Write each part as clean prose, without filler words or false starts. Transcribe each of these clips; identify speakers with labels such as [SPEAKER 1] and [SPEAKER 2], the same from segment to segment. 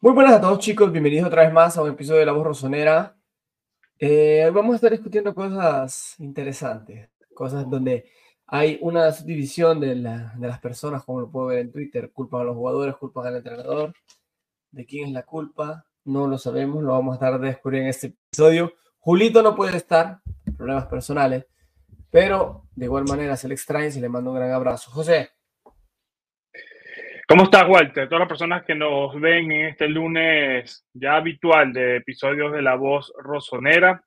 [SPEAKER 1] Muy buenas a todos chicos, bienvenidos otra vez más a un episodio de La Voz Rosonera. Hoy vamos a estar discutiendo cosas interesantes, cosas donde hay una subdivisión de las personas, como lo puedo ver en Twitter, culpan a los jugadores, culpan al entrenador. ¿De quién es la culpa? No lo sabemos, lo vamos a estar descubriendo en este episodio. Julito no puede estar, problemas personales, pero de igual manera se le extraña y se le manda un gran abrazo. José.
[SPEAKER 2] ¿Cómo estás, Walter? Todas las personas que nos ven en este lunes ya habitual de episodios de La Voz Rosonera.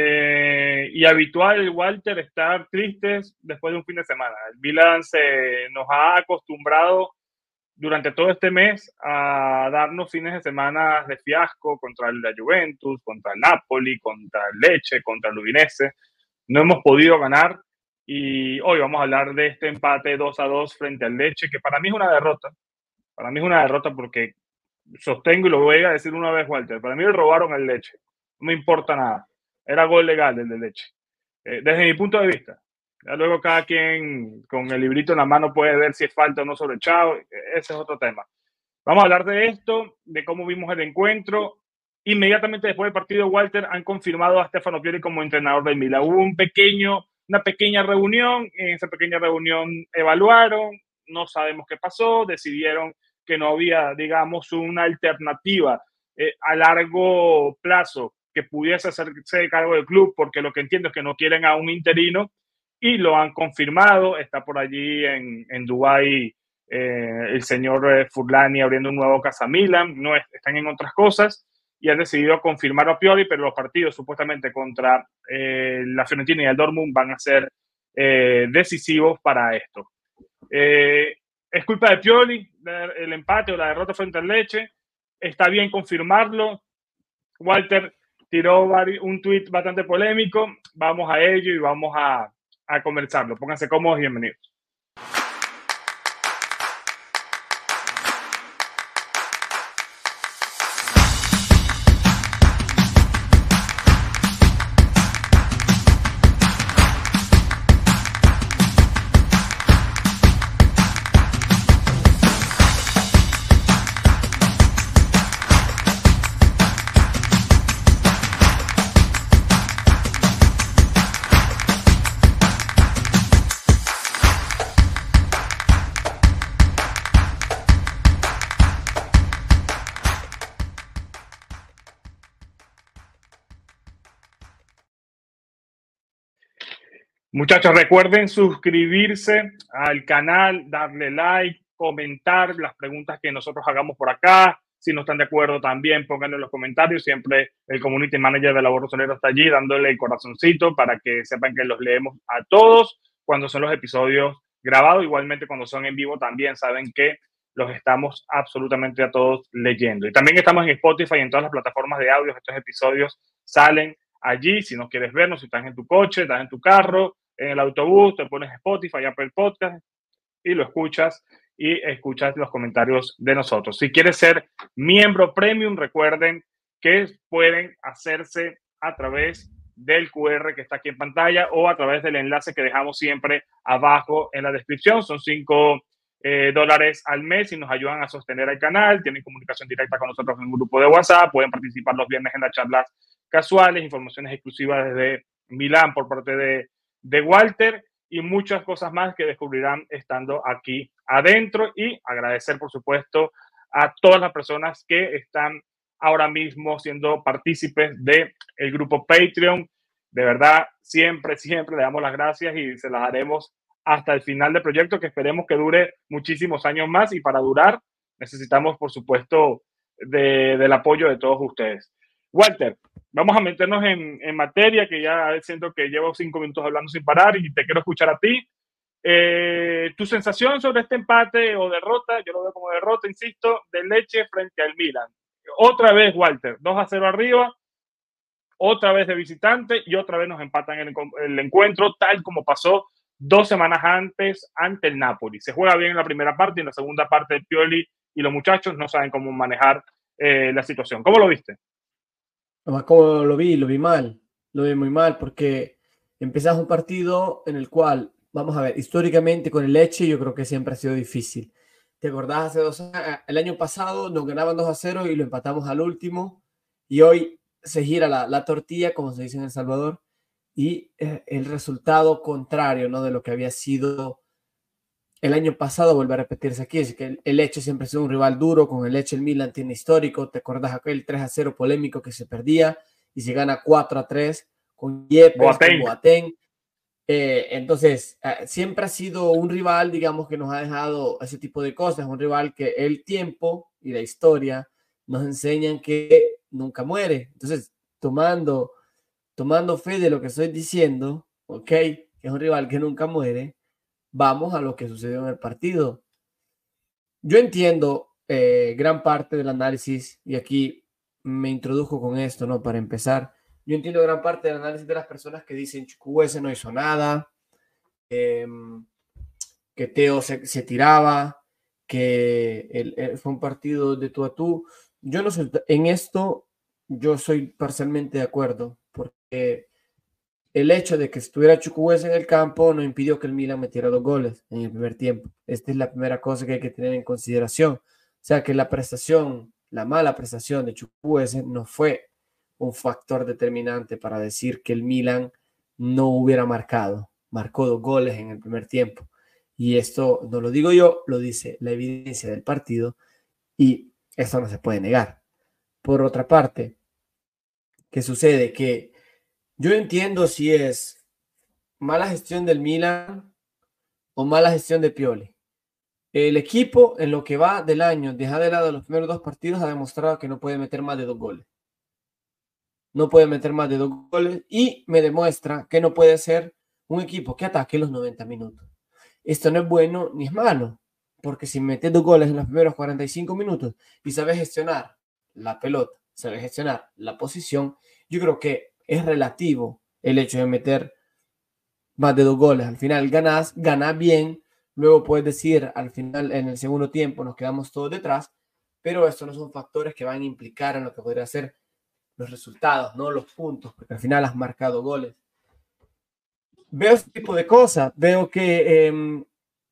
[SPEAKER 2] Y habitual, Walter, estar tristes después de un fin de semana. El Milan nos ha acostumbrado durante todo este mes a darnos fines de semana de fiasco contra la Juventus, contra el Napoli, contra el Lecce, contra el Udinese. No hemos podido ganar y hoy vamos a hablar de este empate 2-2 frente al Lecce, que para mí es una derrota. Para mí es una derrota porque sostengo y lo voy a decir una vez, Walter. Para mí le robaron el Lecce. No me importa nada. Era gol legal el de Lecce. Desde mi punto de vista. Ya luego cada quien con el librito en la mano puede ver si es falta o no sobre Chao. Ese es otro tema. Vamos a hablar de esto, de cómo vimos el encuentro. Inmediatamente después del partido, Walter, han confirmado a Stefano Pioli como entrenador del Milan. Hubo una pequeña reunión. En esa pequeña reunión evaluaron. No sabemos qué pasó. Decidieron que no había, digamos, una alternativa a largo plazo que pudiese hacerse cargo del club, porque lo que entiendo es que no quieren a un interino y lo han confirmado. Está por allí en Dubái el señor Furlani abriendo un nuevo Casa Milan. No están en otras cosas y han decidido confirmar a Pioli, pero los partidos supuestamente contra la Fiorentina y el Dortmund van a ser decisivos para esto. Es culpa de Pioli el empate o la derrota frente al Lecce. Está bien confirmarlo. Walter tiró un tuit bastante polémico. Vamos a ello y vamos a conversarlo. Pónganse cómodos y bienvenidos. Muchachos, recuerden suscribirse al canal, darle like, comentar las preguntas que nosotros hagamos por acá. Si no están de acuerdo también, pónganlo en los comentarios. Siempre el community manager de La Voz Rosonera está allí dándole el corazoncito para que sepan que los leemos a todos cuando son los episodios grabados. Igualmente cuando son en vivo también saben que los estamos absolutamente a todos leyendo. Y también estamos en Spotify y en todas las plataformas de audio. Estos episodios salen allí. Si no quieres vernos, si estás en tu coche, estás en tu carro, en el autobús, te pones Spotify, Apple Podcast y lo escuchas y escuchas los comentarios de nosotros. Si quieres ser miembro premium, recuerden que pueden hacerse a través del QR que está aquí en pantalla o a través del enlace que dejamos siempre abajo en la descripción. Son $5 al mes y nos ayudan a sostener el canal. Tienen comunicación directa con nosotros en un grupo de WhatsApp. Pueden participar los viernes en las charlas casuales, informaciones exclusivas desde Milán por parte de Walter y muchas cosas más que descubrirán estando aquí adentro. Y agradecer, por supuesto, a todas las personas que están ahora mismo siendo partícipes del grupo Patreon. De verdad, siempre le damos las gracias y se las daremos hasta el final del proyecto, que esperemos que dure muchísimos años más, y para durar necesitamos, por supuesto, del apoyo de todos ustedes. Walter, vamos a meternos en materia, que ya siento que llevo 5 minutos hablando sin parar y te quiero escuchar a ti. Tu sensación sobre este empate o derrota, yo lo veo como derrota, insisto, del Lecce frente al Milan. Otra vez, Walter, 2-0 arriba, otra vez de visitante y otra vez nos empatan el encuentro, tal como pasó 2 semanas antes ante el Napoli. Se juega bien en la primera parte y en la segunda parte el Pioli y los muchachos no saben cómo manejar la situación. ¿Cómo lo viste?
[SPEAKER 1] Como lo vi mal, lo vi muy mal porque empezamos un partido en el cual, vamos a ver, históricamente con el Lecce yo creo que siempre ha sido difícil, ¿Te acordás hace 2 años? El año pasado nos ganaban 2-0 y lo empatamos al último. Y hoy se gira la tortilla, como se dice en El Salvador, y el resultado contrario, ¿no?, de lo que había sido el año pasado vuelve a repetirse aquí. Es que el Lecce siempre ha sido un rival duro. Con el Lecce el Milan tiene histórico. ¿Te acordás aquel 3-0 polémico que se perdía y se gana 4-3 con Yepes, con Boateng? Entonces, siempre ha sido un rival, digamos, que nos ha dejado ese tipo de cosas. Un rival que el tiempo y la historia nos enseñan que nunca muere. Entonces, tomando fe de lo que estoy diciendo, ¿ok? Que es un rival que nunca muere, vamos a lo que sucedió en el partido. Yo entiendo gran parte del análisis, y aquí me introdujo con esto, ¿no? Para empezar, yo entiendo gran parte del análisis de las personas que dicen Chukwueze no hizo nada, que Teo se tiraba, que fue un partido de tú a tú. Yo no soy, en esto yo soy parcialmente de acuerdo, porque el hecho de que estuviera Chukwueze en el campo no impidió que el Milan metiera 2 goles en el primer tiempo. Esta es la primera cosa que hay que tener en consideración. O sea, que la mala prestación de Chukwueze no fue un factor determinante para decir que el Milan no hubiera marcado. Marcó 2 goles en el primer tiempo. Y esto no lo digo yo, lo dice la evidencia del partido, y esto no se puede negar. Por otra parte, ¿qué sucede? Que yo entiendo si es mala gestión del Milan o mala gestión de Pioli. El equipo, en lo que va del año, deja de lado los primeros 2 partidos, ha demostrado que no puede meter más de 2 goles. No puede meter más de 2 goles y me demuestra que no puede ser un equipo que ataque los 90 minutos. Esto no es bueno ni es malo, porque si metes 2 goles en los primeros 45 minutos y sabes gestionar la pelota, sabes gestionar la posición, yo creo que es relativo el hecho de meter más de 2 goles. Al final ganas bien. Luego puedes decir, al final, en el segundo tiempo, nos quedamos todos detrás, pero estos no son factores que van a implicar en lo que podría ser los resultados, no los puntos, porque al final has marcado goles. Veo este tipo de cosas. Veo que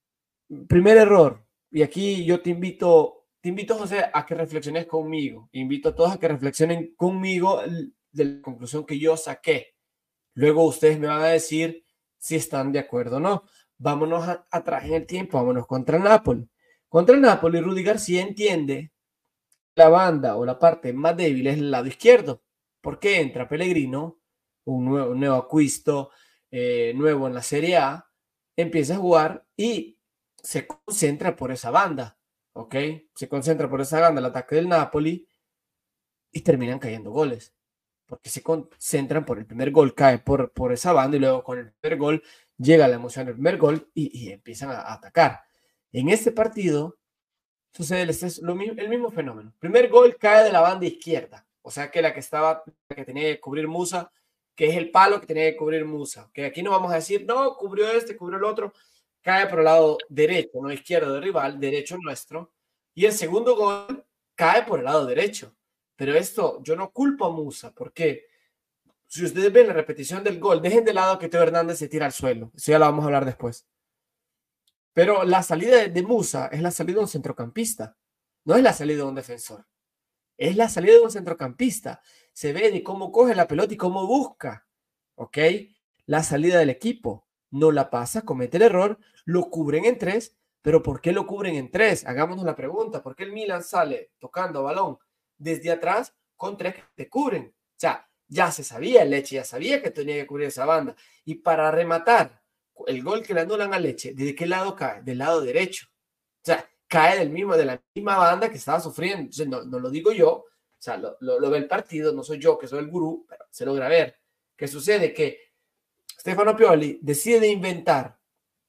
[SPEAKER 1] primer error, y aquí yo te invito, José, a que reflexiones conmigo. Invito a todos a que reflexionen conmigo de la conclusión que yo saqué. Luego ustedes me van a decir si están de acuerdo o no. Vámonos atrás en el tiempo, vámonos contra el Napoli. Contra el Napoli, Rudy García entiende la banda o la parte más débil es el lado izquierdo. Porque entra Pellegrino, un nuevo acuisto, nuevo en la Serie A, empieza a jugar y se concentra por esa banda, ¿ok? Se concentra por esa banda el ataque del Napoli y terminan cayendo goles, porque se concentran por el primer gol, cae por esa banda y luego con el primer gol llega la emoción del primer gol y empiezan a atacar. En este partido sucede el mismo fenómeno. Primer gol cae de la banda izquierda, o sea que la que tenía que cubrir Musa, que es el palo que tenía que cubrir Musa. Que aquí no vamos a decir, no, cubrió este, cubrió el otro, cae por el lado derecho, no izquierdo del rival, derecho nuestro. Y el segundo gol cae por el lado derecho. Pero esto, yo no culpo a Musa, porque si ustedes ven la repetición del gol, dejen de lado que Teo Hernández se tira al suelo. Eso ya lo vamos a hablar después. Pero la salida de Musa es la salida de un centrocampista, no es la salida de un defensor. Es la salida de un centrocampista. Se ve de cómo coge la pelota y cómo busca, ¿ok? La salida del equipo. No la pasa, comete el error, lo cubren en 3, pero ¿por qué lo cubren en 3? Hagámonos la pregunta, ¿por qué el Milan sale tocando balón desde atrás con 3 que te cubren? O sea, ya se sabía, el Lecce ya sabía que tenía que cubrir esa banda. Y para rematar, el gol que le anulan a Lecce, ¿de qué lado cae? Del lado derecho. O sea, cae de la misma banda que estaba sufriendo. Entonces, no lo digo yo, o sea, lo ve el partido, no soy yo que soy el gurú, pero se logra ver. ¿Qué sucede? Que Stefano Pioli decide inventar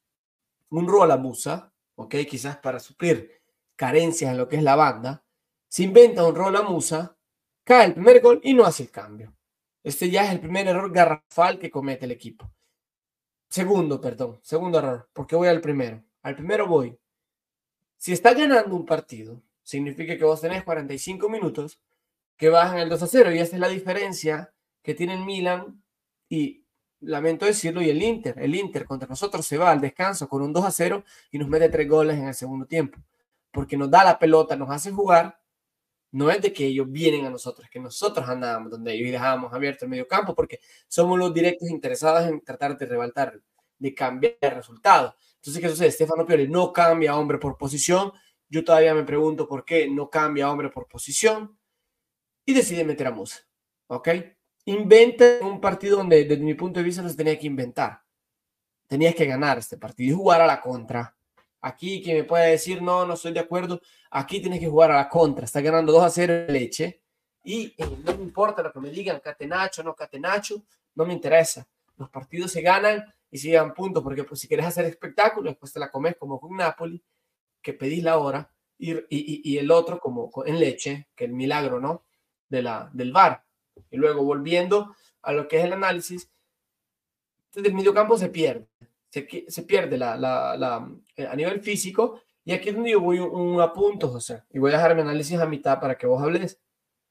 [SPEAKER 1] un rol a Musa, ¿ok? Quizás para suplir carencias en lo que es la banda. Se inventa un rol a Musa, cae el primer gol y no hace el cambio. Este ya es el primer error garrafal que comete el equipo. Segundo error, porque voy al primero. Al primero voy. Si está ganando un partido, significa que vos tenés 45 minutos que bajan el 2-0, y esta es la diferencia que tiene el Milan y, lamento decirlo, y el Inter. El Inter contra nosotros se va al descanso con un 2-0 y nos mete 3 goles en el segundo tiempo. porque nos da la pelota, nos hace jugar. No es de que ellos vienen a nosotros, es que nosotros andábamos donde ellos y dejábamos abierto el medio campo porque somos los directos interesados en tratar de rebaltar, de cambiar el resultado. Entonces, ¿qué sucede? Stefano Pioli no cambia hombre por posición. Yo todavía me pregunto por qué no cambia hombre por posición y decide meter a Musa. ¿Ok? Inventa un partido donde, desde mi punto de vista, no se tenía que inventar. Tenías que ganar este partido y jugar a la contra. Aquí quien me puede decir, no, no estoy de acuerdo, aquí tienes que jugar a la contra. Está ganando 2-0 en Leche y no me importa lo que me digan, catenacho, no catenacho, no me interesa. Los partidos se ganan y se llevan puntos, porque pues, si quieres hacer espectáculo, después te la comes como con Napoli, que pedís la hora, y el otro como en Leche, que el milagro, ¿no? Del VAR. Y luego volviendo a lo que es el análisis, del mediocampo se pierde. Se pierde a nivel físico. Y aquí es donde yo voy un apunto, José. Y voy a dejar mi análisis a mitad para que vos hables.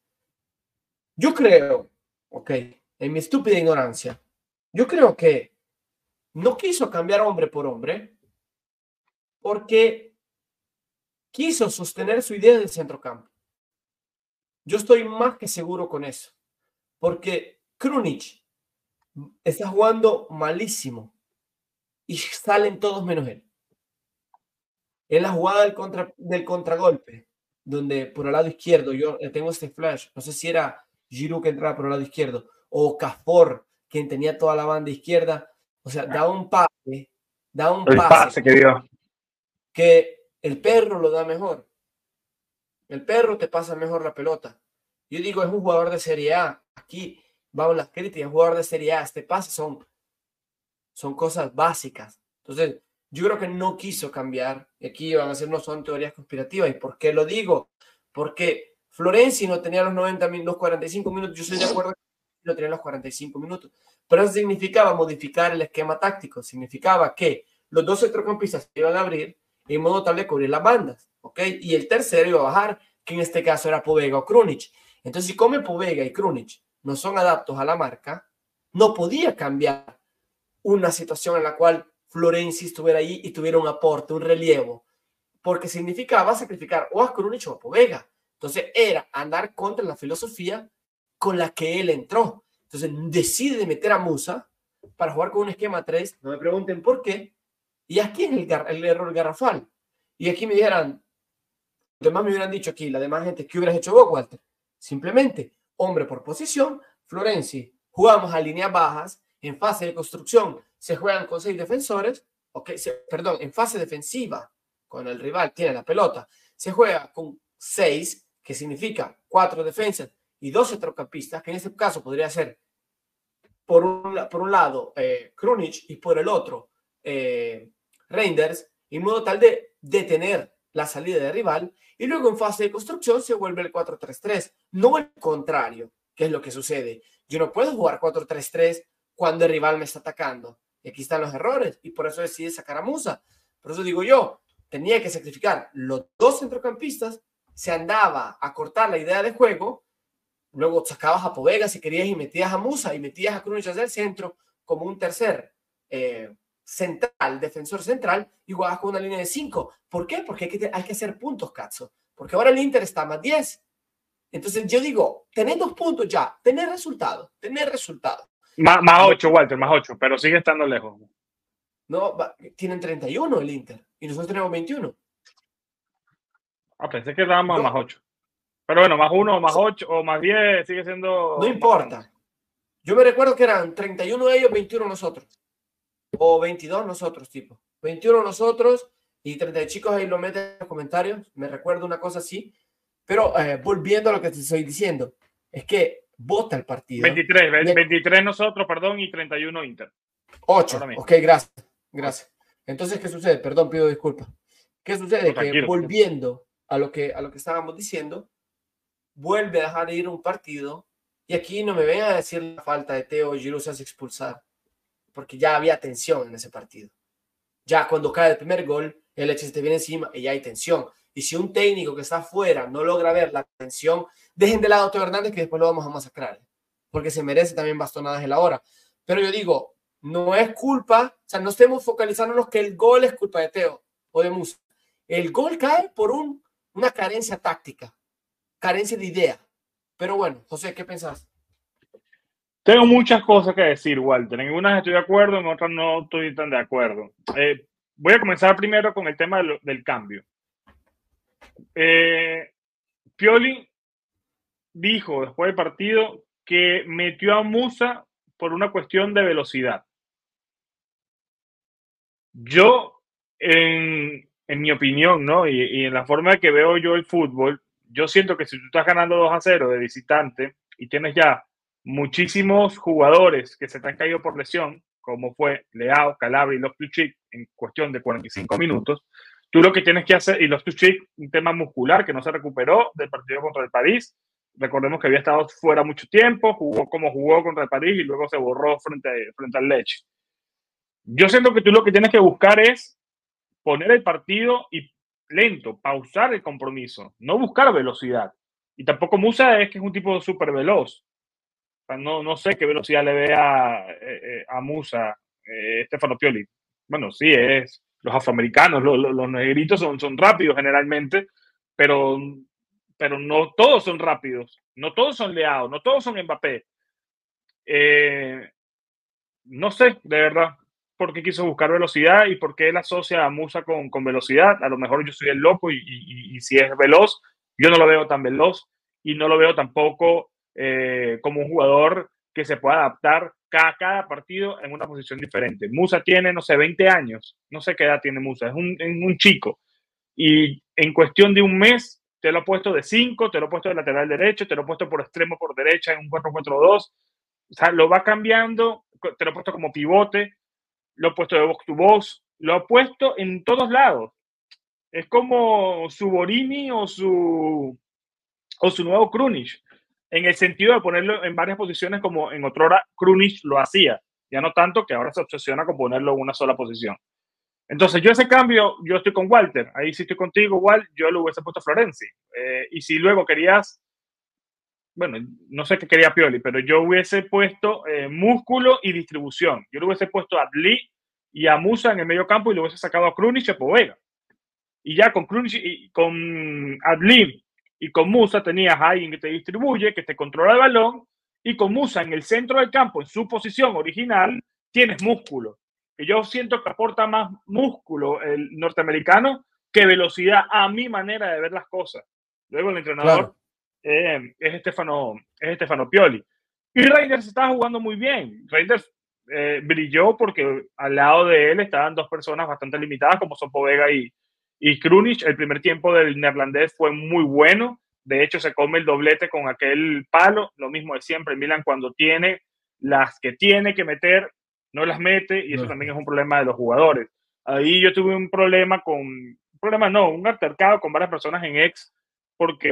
[SPEAKER 1] Yo creo, ok, en mi estúpida ignorancia, yo creo que no quiso cambiar hombre por hombre porque quiso sostener su idea del centrocampo. Yo estoy más que seguro con eso. Porque Krunic está jugando malísimo y salen todos menos él. En la jugada del contragolpe, donde por el lado izquierdo yo tengo este flash, no sé si era Giroud que entraba por el lado izquierdo o Cafor, quien tenía toda la banda izquierda, o sea, da un pase
[SPEAKER 2] que dio.
[SPEAKER 1] Que el perro lo da mejor. El perro te pasa mejor la pelota. Yo digo, es un jugador de Serie A. Aquí vamos las críticas, un jugador de Serie A. Este pase son cosas básicas. Entonces, yo creo que no quiso cambiar. Y aquí van a ser, no son teorías conspirativas. ¿Y por qué lo digo? Porque Florenzi no tenía los 45 minutos. Yo estoy de acuerdo que no tenía los 45 minutos. Pero eso significaba modificar el esquema táctico. Significaba que los dos centrocampistas iban a abrir en modo tal de cubrir las bandas. ¿Ok? Y el tercero iba a bajar, que en este caso era Povega o Krunic. Entonces, si como Povega y Krunic no son adaptos a la marca, no podía cambiar una situación en la cual Florenzi estuviera ahí y tuviera un aporte, un relevo, porque significaba sacrificar o a Krunic o a Povega. Entonces era andar contra la filosofía con la que él entró. Entonces decide meter a Musa para jugar con un esquema 3, no me pregunten por qué, y aquí es el error garrafal. Y aquí me dijeran, los demás me hubieran dicho aquí, la demás gente, ¿qué hubieras hecho vos, Walter? Simplemente, hombre por posición, Florenzi, jugamos a líneas bajas, en fase de construcción se juegan con 6 defensores, perdón, en fase defensiva, cuando el rival tiene la pelota, se juega con 6, que significa 4 defensas y 2 centrocampistas, que en este caso podría ser por un lado Krunic y por el otro Reinders, en modo tal de detener la salida del rival, y luego en fase de construcción se vuelve el 4-3-3, no el contrario, que es lo que sucede. Yo no puedo jugar 4-3-3 cuando el rival me está atacando. Y aquí están los errores, y por eso decide sacar a Musa. Por eso digo yo, tenía que sacrificar los dos centrocampistas, se andaba a cortar la idea de juego, luego sacabas a Povega si querías y metías a Musa y metías a Krunic hacia el centro como un tercer central, defensor central, y jugabas con una línea de 5. ¿Por qué? Porque hay que hacer puntos, Cazzo. Porque ahora el Inter está más 10. Entonces yo digo, tenés 2 puntos ya, tener resultado.
[SPEAKER 2] Más 8, Walter, más 8, pero sigue estando lejos.
[SPEAKER 1] No, tienen 31 el Inter y nosotros tenemos 21.
[SPEAKER 2] Pensé que dábamos más 8. Pero bueno, más 1, más 8 o más 10 sigue siendo...
[SPEAKER 1] No importa. Yo me recuerdo que eran 31 ellos, 21 nosotros. O 22 nosotros, tipo. 21 nosotros y 30 chicos ahí lo meten en los comentarios. Me recuerdo una cosa así. Pero volviendo a lo que te estoy diciendo, es que vota el partido.
[SPEAKER 2] 23 nosotros, perdón, y 31 Inter.
[SPEAKER 1] 8. Ok, gracias. Entonces, ¿qué sucede? Perdón, pido disculpas. ¿Qué sucede? Que volviendo a lo que estábamos diciendo, vuelve a dejar ir un partido y aquí no me vengan a decir la falta de Theo Giroud se hace expulsar, porque ya había tensión en ese partido. Ya cuando cae el primer gol, el Leche se te viene encima y ya hay tensión. Y si un técnico que está afuera no logra ver la tensión, dejen de lado a Teo Hernández que después lo vamos a masacrar, porque se merece también bastonadas en la hora. Pero yo digo, no es culpa, o sea, no estemos focalizándonos que el gol es culpa de Theo o de Musa. El gol cae por una carencia táctica, carencia de idea. Pero bueno, José, ¿qué pensás?
[SPEAKER 2] Tengo muchas cosas que decir, Walter. En unas estoy de acuerdo, en otras no estoy tan de acuerdo. Voy a comenzar primero con el tema del cambio. Pioli dijo después del partido que metió a Musa por una cuestión de velocidad. Yo, en mi opinión, ¿no? Y en la forma que veo yo el fútbol, yo siento que si tú estás ganando 2-0 de visitante y tienes ya muchísimos jugadores que se te han caído por lesión, como fue Leao, Calabria y Loftus-Cheek en cuestión de 45 minutos, tú lo que tienes que hacer, y Loftus-Cheek, un tema muscular que no se recuperó del partido contra el París, recordemos que había estado fuera mucho tiempo, jugó como jugó contra el París y luego se borró frente al Lecce. Yo siento que tú lo que tienes que buscar es poner el partido y lento, pausar el compromiso, no buscar velocidad. Y tampoco Musa es que es un tipo súper veloz. O sea, no sé qué velocidad le ve a Musa, Stefano Pioli. Bueno, sí, es los afroamericanos, los negritos son rápidos generalmente, pero, pero no todos son rápidos, no todos son Leao, no todos son Mbappé. No sé, de verdad, por qué quiso buscar velocidad y por qué él asocia a Musa con velocidad. A lo mejor yo soy el loco y si es veloz, yo no lo veo tan veloz y no lo veo tampoco como un jugador que se pueda adaptar cada partido en una posición diferente. Musa tiene, no sé, 20 años, no sé qué edad tiene Musa, es un chico. Y en cuestión de un mes, te lo he puesto de 5, te lo he puesto de lateral derecho, te lo he puesto por extremo por derecha en un 4-4-2. O sea, lo va cambiando, te lo he puesto como pivote, lo he puesto de box to box, lo he puesto en todos lados. Es como su Borini o su nuevo Krunic, en el sentido de ponerlo en varias posiciones como en otra hora Krunic lo hacía. Ya no tanto que ahora se obsesiona con ponerlo en una sola posición. Entonces, yo ese cambio, yo estoy con Walter. Ahí sí estoy contigo, Walt. Yo lo hubiese puesto a Florenzi. Y si luego querías, bueno, no sé qué quería Pioli, pero yo hubiese puesto músculo y distribución. Yo lo hubiese puesto a Adli y a Musa en el medio campo y lo hubiese sacado a Krunic y a Povega. Y ya con Krunic y con Adli y con Musa tenías a alguien que te distribuye, que te controla el balón, y con Musa en el centro del campo, en su posición original, tienes músculo. Que yo siento que aporta más músculo el norteamericano que velocidad a mi manera de ver las cosas. Luego el entrenador
[SPEAKER 1] Claro.
[SPEAKER 2] es Stefano Pioli. Y Reinders estaba jugando muy bien. Reinders brilló porque al lado de él estaban dos personas bastante limitadas como son Povega y Krunic. El primer tiempo del neerlandés fue muy bueno. De hecho, se come el doblete con aquel palo. Lo mismo de siempre. Milan cuando tiene las que tiene que meter, no las mete y
[SPEAKER 1] No
[SPEAKER 2] eso
[SPEAKER 1] las
[SPEAKER 2] también es
[SPEAKER 1] meto.
[SPEAKER 2] un problema de los jugadores. Ahí yo tuve un problema un altercado con varias personas en ex porque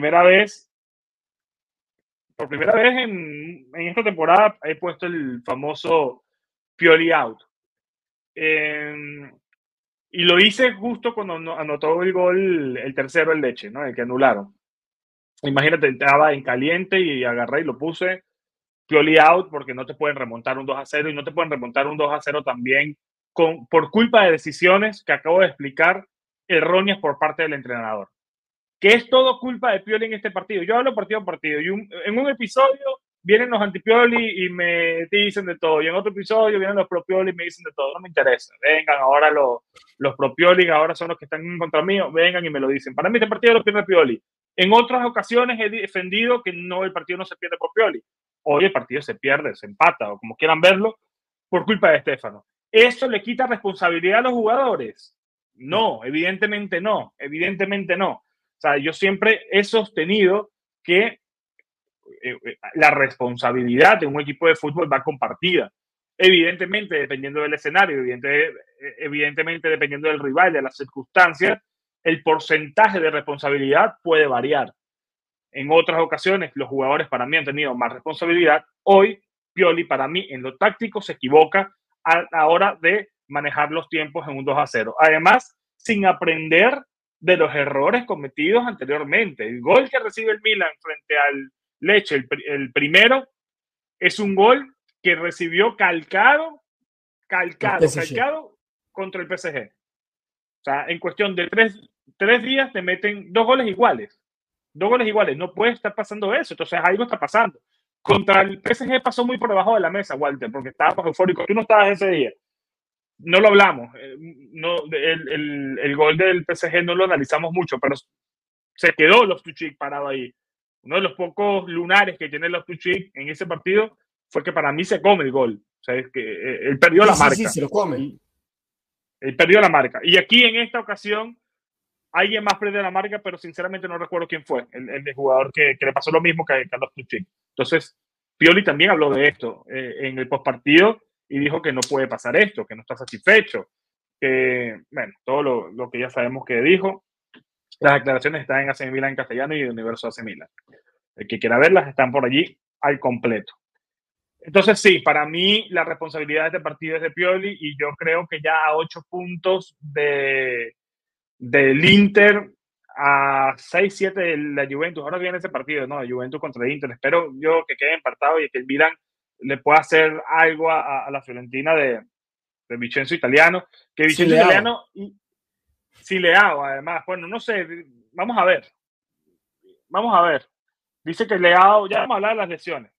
[SPEAKER 2] por primera vez en esta temporada he puesto el famoso Pioli out. Eh, y lo hice justo cuando anotó el gol, el tercero, el Leche, ¿no? El que anularon. Imagínate, estaba en caliente y agarré y lo puse Pioli out porque no te pueden remontar un 2-0 y no te pueden remontar un 2-0 también por culpa de decisiones que acabo de explicar erróneas por parte del entrenador. Que es todo culpa de Pioli en este partido. Yo hablo partido a partido y en un episodio vienen los anti-Pioli y me dicen de todo, y en otro episodio vienen los pro-Pioli y me dicen de todo. No me interesa. Vengan ahora los pro-Pioli, ahora son los que están en contra mío, vengan y me lo dicen. Para mí este partido lo pierde Pioli. En otras ocasiones he defendido que no, el partido no se pierde por Pioli. Hoy el partido se pierde, se empata o como quieran verlo, por culpa de Estefano. ¿Eso le quita responsabilidad a los jugadores?
[SPEAKER 1] No.
[SPEAKER 2] No, evidentemente no, evidentemente no. O sea, yo siempre he sostenido que la responsabilidad de un equipo de fútbol va compartida. Evidentemente, dependiendo del escenario, evidentemente, dependiendo del rival, de las circunstancias, el porcentaje de responsabilidad puede variar. En otras ocasiones, los jugadores para mí han tenido más responsabilidad. Hoy, Pioli, para mí, en lo táctico, se equivoca a la hora de manejar los tiempos en un 2-0. Además, sin aprender de los errores cometidos anteriormente. El gol que recibe el Milan frente al Lecce, el primero, es un gol que recibió
[SPEAKER 1] El PSG.
[SPEAKER 2] calcado contra el PSG. O sea, en cuestión de tres días te meten 2 goles iguales. 2 goles iguales. No puede estar pasando eso. Entonces algo está pasando. Contra el PSG pasó muy por debajo de la mesa, Walter, porque estábamos eufóricos. Tú no estabas ese día. No lo hablamos. No, el gol del PSG no lo analizamos mucho, pero se quedó Loftus-Cheek parado ahí. Uno de los pocos lunares que tiene Loftus-Cheek en ese partido fue que para mí se come el gol. O sea, es que él perdió la
[SPEAKER 1] Sí,
[SPEAKER 2] marca.
[SPEAKER 1] se lo come.
[SPEAKER 2] Él perdió la marca. Y aquí en esta ocasión alguien más perdió la marca, pero sinceramente no recuerdo quién fue el jugador que le pasó lo mismo que a Loftus-Cheek. Entonces, Pioli también habló de esto en el postpartido y dijo que no puede pasar esto, que no está satisfecho, que, bueno, todo lo que ya sabemos que dijo. Las declaraciones están en AC Milan en castellano y en Universo AC Milan. El que quiera verlas están por allí al completo. Entonces, sí, para mí la responsabilidad de este partido es de Pioli y yo creo que ya a 8 puntos del Inter, a 6-7 de la Juventus. Ahora viene ese partido, ¿no? De Juventus contra el Inter. Espero yo que quede empatado y que el Milan le pueda hacer algo a la Fiorentina de Vincenzo Italiano. Que Vincenzo Italiano y Leao, además. Bueno, no sé, vamos a ver. Vamos a ver. Dice que Leao, ya vamos a hablar de las lesiones.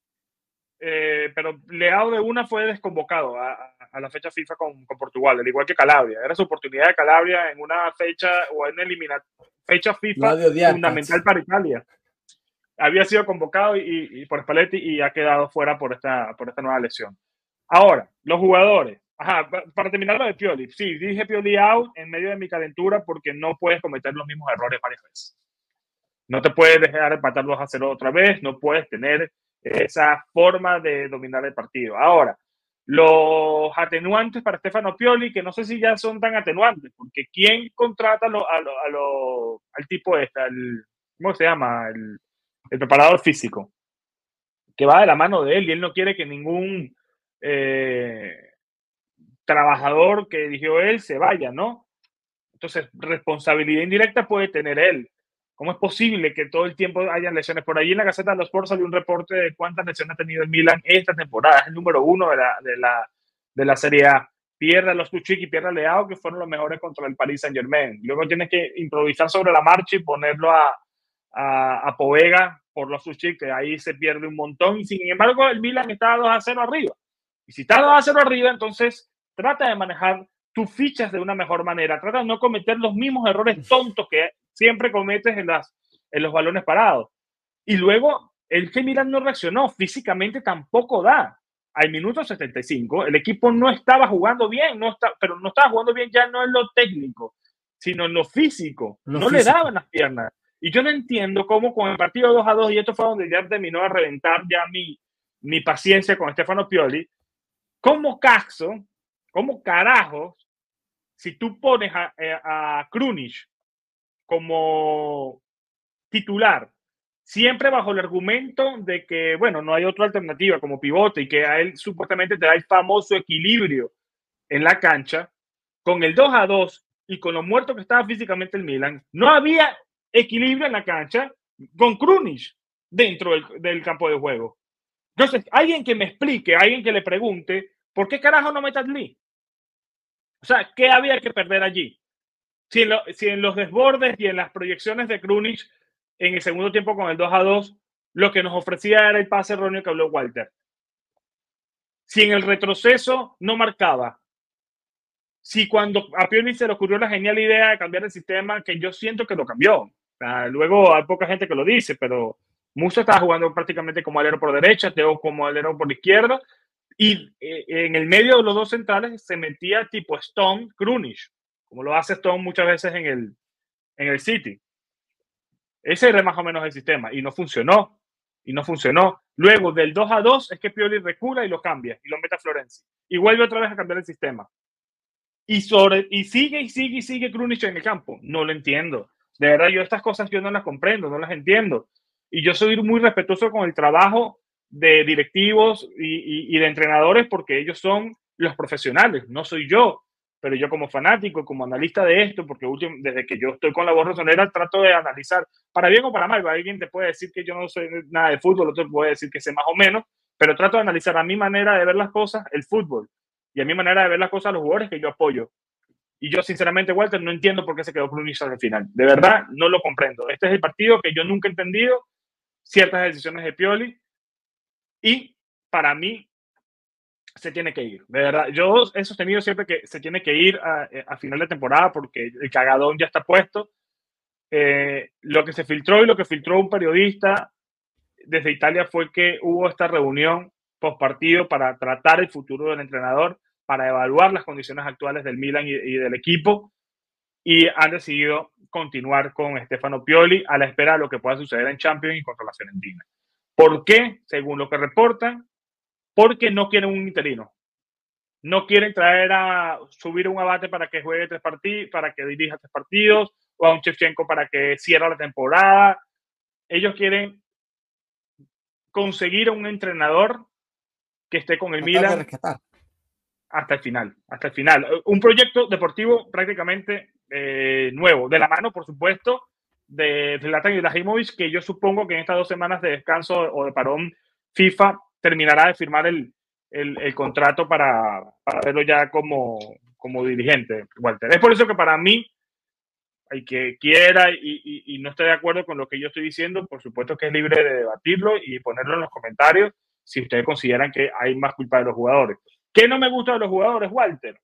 [SPEAKER 2] Pero Leao de una fue desconvocado a la fecha FIFA con Portugal, al igual que Calabria. Era su oportunidad de Calabria en una fecha o en fecha FIFA fundamental para Italia. Había sido convocado y por Spalletti y ha quedado fuera por esta nueva lesión. Ahora, los jugadores. Ajá, para terminar lo de Pioli. Sí, dije Pioli out en medio de mi calentura porque no puedes cometer los mismos errores varias veces. No te puedes dejar empatar 2-0 otra vez, no puedes tener esa forma de dominar el partido. Ahora, los atenuantes para Stefano Pioli, que no sé si ya son tan atenuantes, porque ¿quién contrata al tipo este, ¿cómo se llama? El preparador físico, que va de la mano de él y él no quiere que ningún trabajador que eligió él se vaya, ¿no? Entonces, responsabilidad indirecta puede tener él. ¿Cómo es posible que todo el tiempo hayan lesiones? Por ahí en la Gaceta de los Sports salió un reporte de cuántas lesiones ha tenido el Milan esta temporada. Es el número 1 de la Serie A. Pierde a los Tuchik y pierde a Leao, que fueron los mejores contra el Paris Saint-Germain. Luego tienes que improvisar sobre la marcha y ponerlo a Povega por los Tuchik, que ahí se pierde un montón. Y sin embargo, el Milan está 2-0 arriba. Y si está 2-0 arriba, entonces trata de manejar tus fichas de una mejor manera. Trata de no cometer los mismos errores tontos que siempre cometes en los balones parados. Y luego, el que Milan no reaccionó, físicamente tampoco da. Al minuto 75, el equipo no estaba jugando bien, pero no estaba jugando bien ya no en lo técnico, sino en lo físico. No le daban las piernas. Y yo no entiendo cómo con el partido 2-2, y esto fue donde ya terminó de reventar ya mi paciencia con Stefano Pioli, ¿cómo carajo, si tú pones a Krunic como titular, siempre bajo el argumento de que, bueno, no hay otra alternativa como pivote y que a él supuestamente te da el famoso equilibrio en la cancha, con el 2-2 y con lo muerto que estaba físicamente el Milan, no había equilibrio en la cancha con Krunic dentro del campo de juego. Entonces, alguien que me explique, alguien que le pregunte, ¿por qué carajo no mete a Lee? O sea, ¿qué había que perder allí? Si en los desbordes y en las proyecciones de Krunic en el segundo tiempo con el 2-2, lo que nos ofrecía era el pase erróneo que habló Walter. Si en el retroceso no marcaba, si cuando a Pioli se le ocurrió la genial idea de cambiar el sistema, que yo siento que lo cambió. O sea, luego hay poca gente que lo dice, pero Musso estaba jugando prácticamente como alero por derecha, Teo como alero por la izquierda, y en el medio de los dos centrales se metía tipo Stone, Krunic, como lo hace Stone muchas veces en el City. Ese era más o menos el sistema y no funcionó. Y no funcionó. Luego del 2-2 es que Pioli recula y lo cambia y lo mete a Florenzi. Y vuelve otra vez a cambiar el sistema. Y sigue Krunic en el campo. No lo entiendo. De verdad, yo estas cosas yo no las comprendo, no las entiendo. Y yo soy muy respetuoso con el trabajo de directivos y de entrenadores porque ellos son los profesionales, no soy yo. Pero yo como fanático, como analista de esto, porque desde que yo estoy con la voz rosonera trato de analizar, para bien o para mal. Alguien te puede decir que yo no sé nada de fútbol, otro puede decir que sé más o menos, pero trato de analizar a mi manera de ver las cosas el fútbol y a mi manera de ver las cosas los jugadores que yo apoyo. Y yo, sinceramente, Walter, no entiendo por qué se quedó Krunic al final. De verdad, no lo comprendo. Este es el partido que yo nunca he entendido ciertas decisiones de Pioli y para mí se tiene que ir. De verdad, yo he sostenido siempre que se tiene que ir a final de temporada porque el cagadón ya está puesto. Lo que se filtró y lo que filtró un periodista desde Italia fue que hubo esta reunión post partido para tratar el futuro del entrenador, para evaluar las condiciones actuales del Milan y del equipo, y han decidido continuar con Stefano Pioli a la espera de lo que pueda suceder en Champions y contra la Fiorentina. ¿Por qué? Según lo que reportan, porque no quieren un interino. No quieren traer a subir un Abate para que juegue 3 partidos, para que dirija 3 partidos, o a un Shevchenko para que cierre la temporada. Ellos quieren conseguir a un entrenador que esté con el
[SPEAKER 1] Tratar de
[SPEAKER 2] Milan
[SPEAKER 1] rescatar.
[SPEAKER 2] hasta el final, hasta el final. Un proyecto deportivo prácticamente nuevo, de la mano, por supuesto, de Zlatan Ibrahimovic, que yo supongo que en estas 2 semanas de descanso o de parón FIFA terminará de firmar el contrato para verlo ya como dirigente, Walter. Es por eso que para mí, el que quiera y no esté de acuerdo con lo que yo estoy diciendo, por supuesto que es libre de debatirlo y ponerlo en los comentarios si ustedes consideran que hay más culpa de los jugadores. ¿Qué no me gusta de los jugadores, Walter?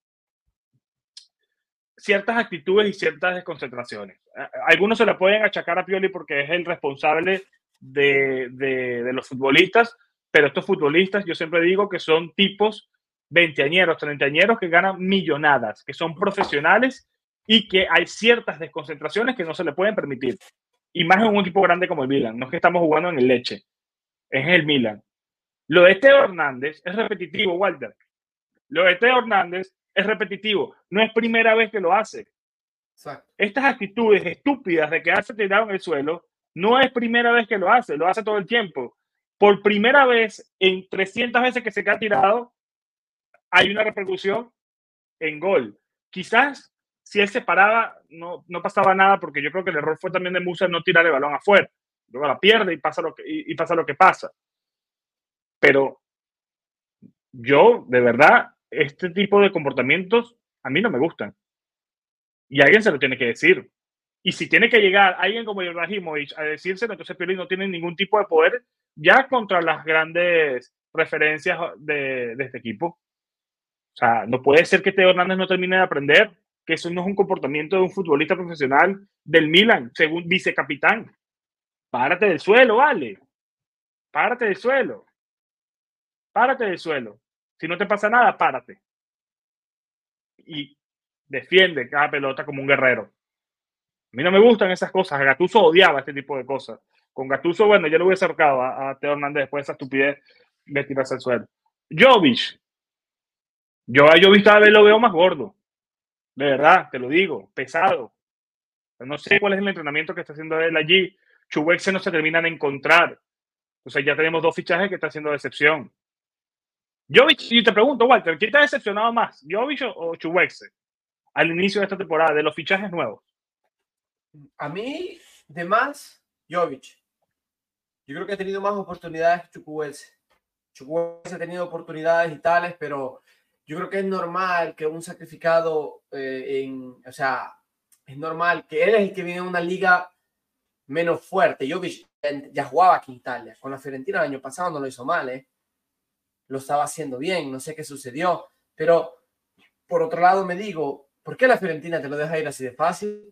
[SPEAKER 2] Ciertas actitudes y ciertas desconcentraciones. Algunos se la pueden achacar a Pioli porque es el responsable de los futbolistas, pero estos futbolistas yo siempre digo que son tipos veinteañeros, treintañeros que ganan millonadas, que son profesionales y que hay ciertas desconcentraciones que no se le pueden permitir. Y más en un equipo grande como el Milan. No es que estamos jugando en el Leche, es el Milan. Lo de Teo Hernández es repetitivo, Walter. Lo de Teo Hernández es repetitivo. No es primera vez que lo hace. Exacto. Estas actitudes estúpidas de quedarse tirado en el suelo no es primera vez que lo hace todo el tiempo. Por primera vez en 300 veces que se queda tirado, hay una repercusión en gol. Quizás si él se paraba, no pasaba nada, porque yo creo que el error fue también de Musa no tirar el balón afuera. Luego la pierde y pasa lo que pasa. Pero yo, de verdad, este tipo de comportamientos a mí no me gustan. Y alguien se lo tiene que decir. Y si tiene que llegar alguien como Ibrahimovic a decírselo, entonces Pioli no tiene ningún tipo de poder ya contra las grandes referencias de este equipo. O sea, no puede ser que Teo Hernández no termine de aprender que eso no es un comportamiento de un futbolista profesional del Milan, según vicecapitán. Párate del suelo, vale. Párate del suelo. Párate del suelo. Si no te pasa nada, párate. Y defiende cada pelota como un guerrero. A mí no me gustan esas cosas. Gattuso odiaba este tipo de cosas. Con Gattuso, bueno, yo le hubiese acercado a Teo Hernández después de esa estupidez de tirarse al suelo. Jovic. Yo a Jovic cada vez lo veo más gordo. De verdad, te lo digo. Pesado. No sé cuál es el entrenamiento que está haciendo él allí. Chukwueze no se termina de encontrar. O sea, ya tenemos 2 fichajes que está haciendo de excepción. Jovic, y te pregunto, Walter, ¿quién te ha decepcionado más? ¿Jovic o Chukwueze? Al inicio de esta temporada, de los fichajes nuevos.
[SPEAKER 1] A mí, de más, Jovic. Yo creo que ha tenido más oportunidades que Chukwueze. Chukwueze ha tenido oportunidades y tales, pero yo creo que es normal que un sacrificado o sea, es normal que él es el que viene de una liga menos fuerte. Jovic ya jugaba aquí en Italia. Con la Fiorentina el año pasado no lo hizo mal, ¿eh? Lo estaba haciendo bien, no sé qué sucedió. Pero, por otro lado, me digo, ¿por qué la Fiorentina te lo deja ir así de fácil?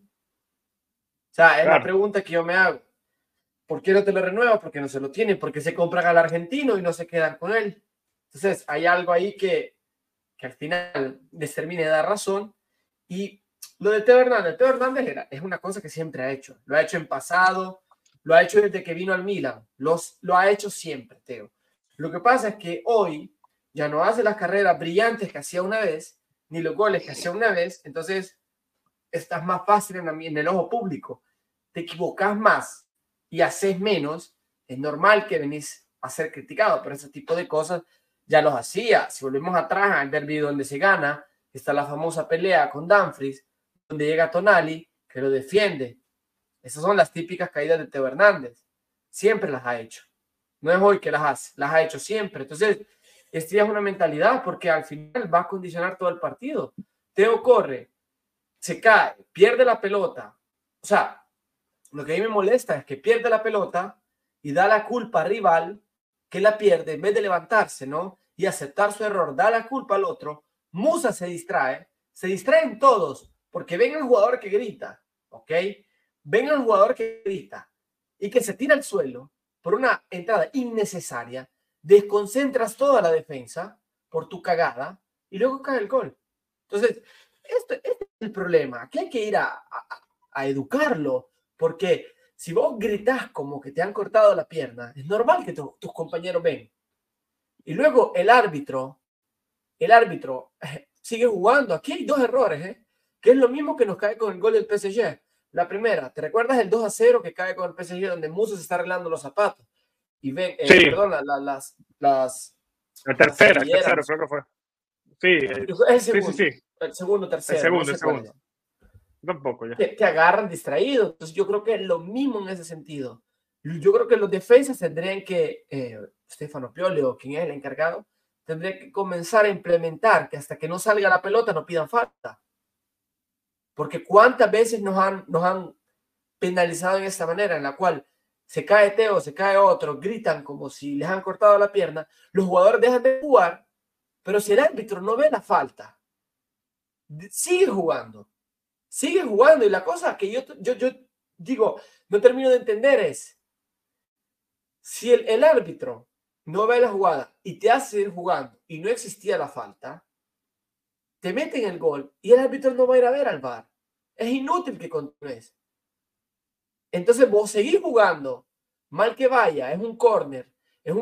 [SPEAKER 1] O sea, es la pregunta que yo me hago. ¿Por qué no te lo renueva? Porque no se lo tienen, porque se compran al argentino y no se quedan con él. Entonces, hay algo ahí que al final les termine de dar razón. Y lo de Teo Hernández es una cosa que siempre ha hecho. Lo ha hecho en pasado, lo ha hecho desde que vino al Milan. Lo ha hecho siempre, Teo. Lo que pasa es que hoy ya no hace las carreras brillantes que hacía una vez, ni los goles que hacía una vez. Entonces, estás más fácil en el ojo público. Te equivocas más y haces menos. Es normal que venís a ser criticado, pero ese tipo de cosas ya los hacía. Si volvemos atrás al derbi donde se gana, está la famosa pelea con Dumfries, donde llega Tonali, que lo defiende. Esas son las típicas caídas de Teo Hernández. Siempre las ha hecho. No es hoy que las hace, las ha hecho siempre. Entonces, esta es una mentalidad porque al final va a condicionar todo el partido. Teo corre se cae, pierde la pelota. O sea, lo que a mí me molesta es que pierde la pelota y da la culpa al rival que la pierde en vez de levantarse, ¿no? Y aceptar su error, da la culpa al otro. Musa se distraen todos, porque ven al jugador que grita, ¿ok? Ven al jugador que grita y que se tira al suelo por una entrada innecesaria, desconcentras toda la defensa por tu cagada y luego cae el gol. Entonces, este es el problema. Aquí hay que ir a educarlo, porque si vos gritás como que te han cortado la pierna, es normal que tus compañeros ven. Y luego el árbitro sigue jugando. Aquí hay dos errores, que es lo mismo que nos cae con el gol del PSG. La primera, ¿te recuerdas el 2-0 que cae con el PSG donde Musa se está arreglando los zapatos? Y ven,
[SPEAKER 2] Sí,
[SPEAKER 1] perdón,
[SPEAKER 2] el tercero
[SPEAKER 1] las
[SPEAKER 2] creo que fue. Sí,
[SPEAKER 1] el
[SPEAKER 2] sí,
[SPEAKER 1] segundo,
[SPEAKER 2] sí, sí.
[SPEAKER 1] el segundo,
[SPEAKER 2] El
[SPEAKER 1] tercero, no
[SPEAKER 2] segundo,
[SPEAKER 1] sé
[SPEAKER 2] el
[SPEAKER 1] cuál es.
[SPEAKER 2] segundo. Tampoco ya.
[SPEAKER 1] Te agarran distraído. Entonces yo creo que es lo mismo en ese sentido. Yo creo que los defensas tendrían que, Stefano Pioli o quien es el encargado, tendría que comenzar a implementar que hasta que no salga la pelota no pidan falta. Porque cuántas veces nos han penalizado en esta manera, en la cual se cae Teo, se cae otro, gritan como si les han cortado la pierna, los jugadores dejan de jugar, pero si el árbitro no ve la falta, sigue jugando y la cosa que yo digo, no termino de entender es, si el árbitro no ve la jugada y te hace ir jugando y no existía la falta, te meten el gol y el árbitro no va a ir a ver al VAR. Es inútil que continúes. Entonces vos seguís jugando, mal que vaya, es un córner, es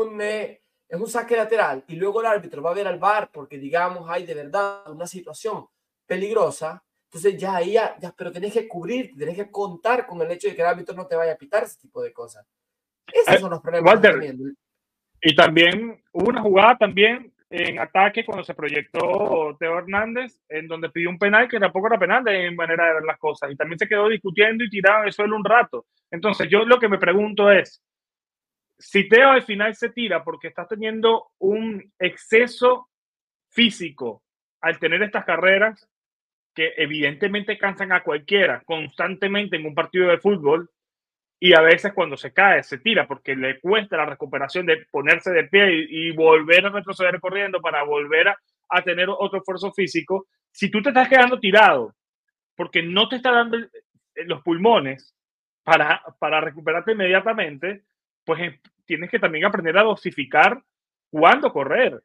[SPEAKER 1] un saque lateral y luego el árbitro va a ver al VAR porque digamos hay de verdad una situación peligrosa. Entonces ya, pero tenés que cubrir, tenés que contar con el hecho de que el árbitro no te vaya a pitar ese tipo de cosas. Esos son los problemas que
[SPEAKER 2] Walter,
[SPEAKER 1] están teniendo.
[SPEAKER 2] y también hubo una jugada también en ataque cuando se proyectó Teo Hernández, en donde pidió un penal que tampoco era penal en manera de ver las cosas. Y también se quedó discutiendo y tirado en el suelo un rato. Entonces, yo lo que me pregunto es, si Teo al final se tira porque está teniendo un exceso físico al tener estas carreras que evidentemente cansan a cualquiera constantemente en un partido de fútbol, y a veces cuando se cae, se tira porque le cuesta la recuperación de ponerse de pie y volver a retroceder corriendo para volver a tener otro esfuerzo físico. Si tú te estás quedando tirado porque no te está dando los pulmones para recuperarte inmediatamente, pues tienes que también aprender a dosificar cuándo correr.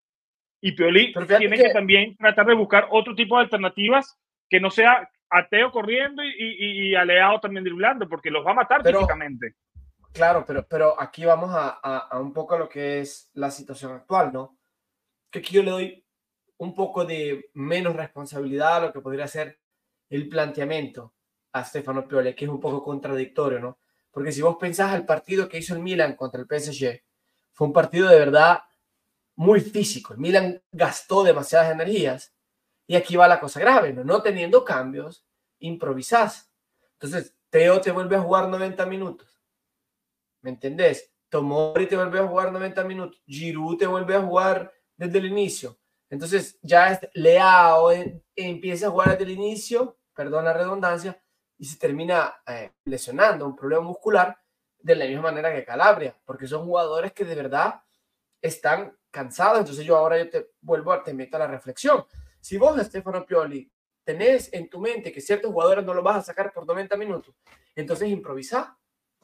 [SPEAKER 2] Y Pioli
[SPEAKER 1] Pero fíjate
[SPEAKER 2] tiene que también tratar de buscar otro tipo de alternativas que no sea a Teo corriendo y a Leao también driblando, porque los va a matar físicamente.
[SPEAKER 1] Claro, pero aquí vamos a un poco a lo que es la situación actual, ¿no? Que aquí yo le doy un poco de menos responsabilidad a lo que podría ser el planteamiento a Stefano Pioli, que es un poco contradictorio, ¿no? Porque si vos pensás el partido que hizo el Milan contra el PSG, fue un partido de verdad muy físico. El Milan gastó demasiadas energías y aquí va la cosa grave, ¿no? No teniendo cambios, improvisás. Entonces, Teo te vuelve a jugar 90 minutos. ¿Me entendés? Tomori te vuelve a jugar 90 minutos. Giroud te vuelve a jugar desde el inicio. Entonces, ya Leao empieza a jugar desde el inicio, perdón la redundancia, y se termina lesionando un problema muscular de la misma manera que Calabria, porque son jugadores que de verdad están cansados. Entonces yo te meto a la reflexión. Si vos, Stefano Pioli, tenés en tu mente que ciertos jugadores no los vas a sacar por 90 minutos, entonces improvisa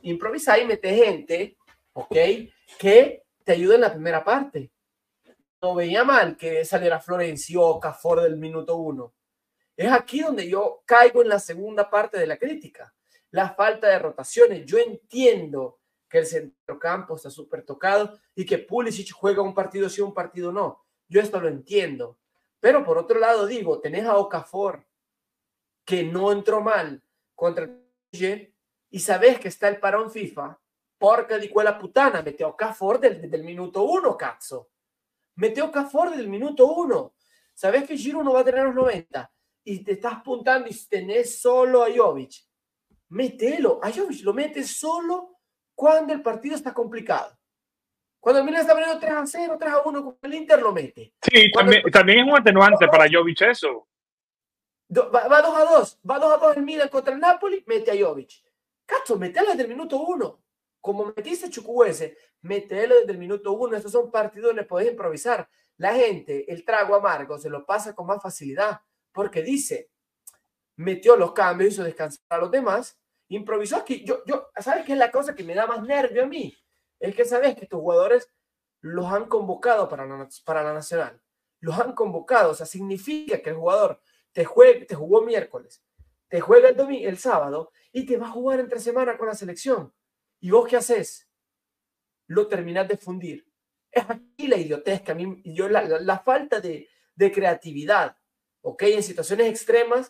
[SPEAKER 1] y mete gente, ¿ok? Que te ayude en la primera parte. No veía mal que saliera Florencio o Okafor del minuto 1. Es aquí donde yo caigo en la segunda parte de la crítica. La falta de rotaciones. Yo entiendo que el centrocampo está súper tocado y que Pulisic juega un partido sí, un partido no. Yo esto lo entiendo. Pero por otro lado digo, tenés a Okafor que no entró mal contra el PSG y sabes que está el parón FIFA. Porca di quella putana, mete a Okafor del minuto 1, cazzo. Mete a Okafor del minuto 1. Sabes que Giroud no va a tener los 90 y te estás apuntando y tenés solo a Jovic. Mételo. A Jovic lo metes solo cuando el partido está complicado. Cuando el Milan está perdiendo 3-0, 3-1 con el Inter, lo mete.
[SPEAKER 2] Sí, también es un atenuante para Jovic eso.
[SPEAKER 1] Va 2-2. Va 2-2 el Milan contra el Napoli, mete a Jovic. Cazzo, metelo desde el minuto 1. Como metiste Chukwueze, metelo desde el minuto 1. Estos son partidos donde puedes improvisar. La gente, el trago amargo, se lo pasa con más facilidad porque dice, metió los cambios, hizo descansar a los demás, improvisó aquí. ¿Sabes qué es la cosa que me da más nervio a mí? Es que sabes que tus jugadores los han convocado para la Nacional. Los han convocado, o sea, significa que el jugador te jugó miércoles, te juega el sábado y te va a jugar entre semana con la selección. ¿Y vos qué haces? Lo terminás de fundir. Es aquí la idiotez que a mí, la falta de creatividad, ¿ok? En situaciones extremas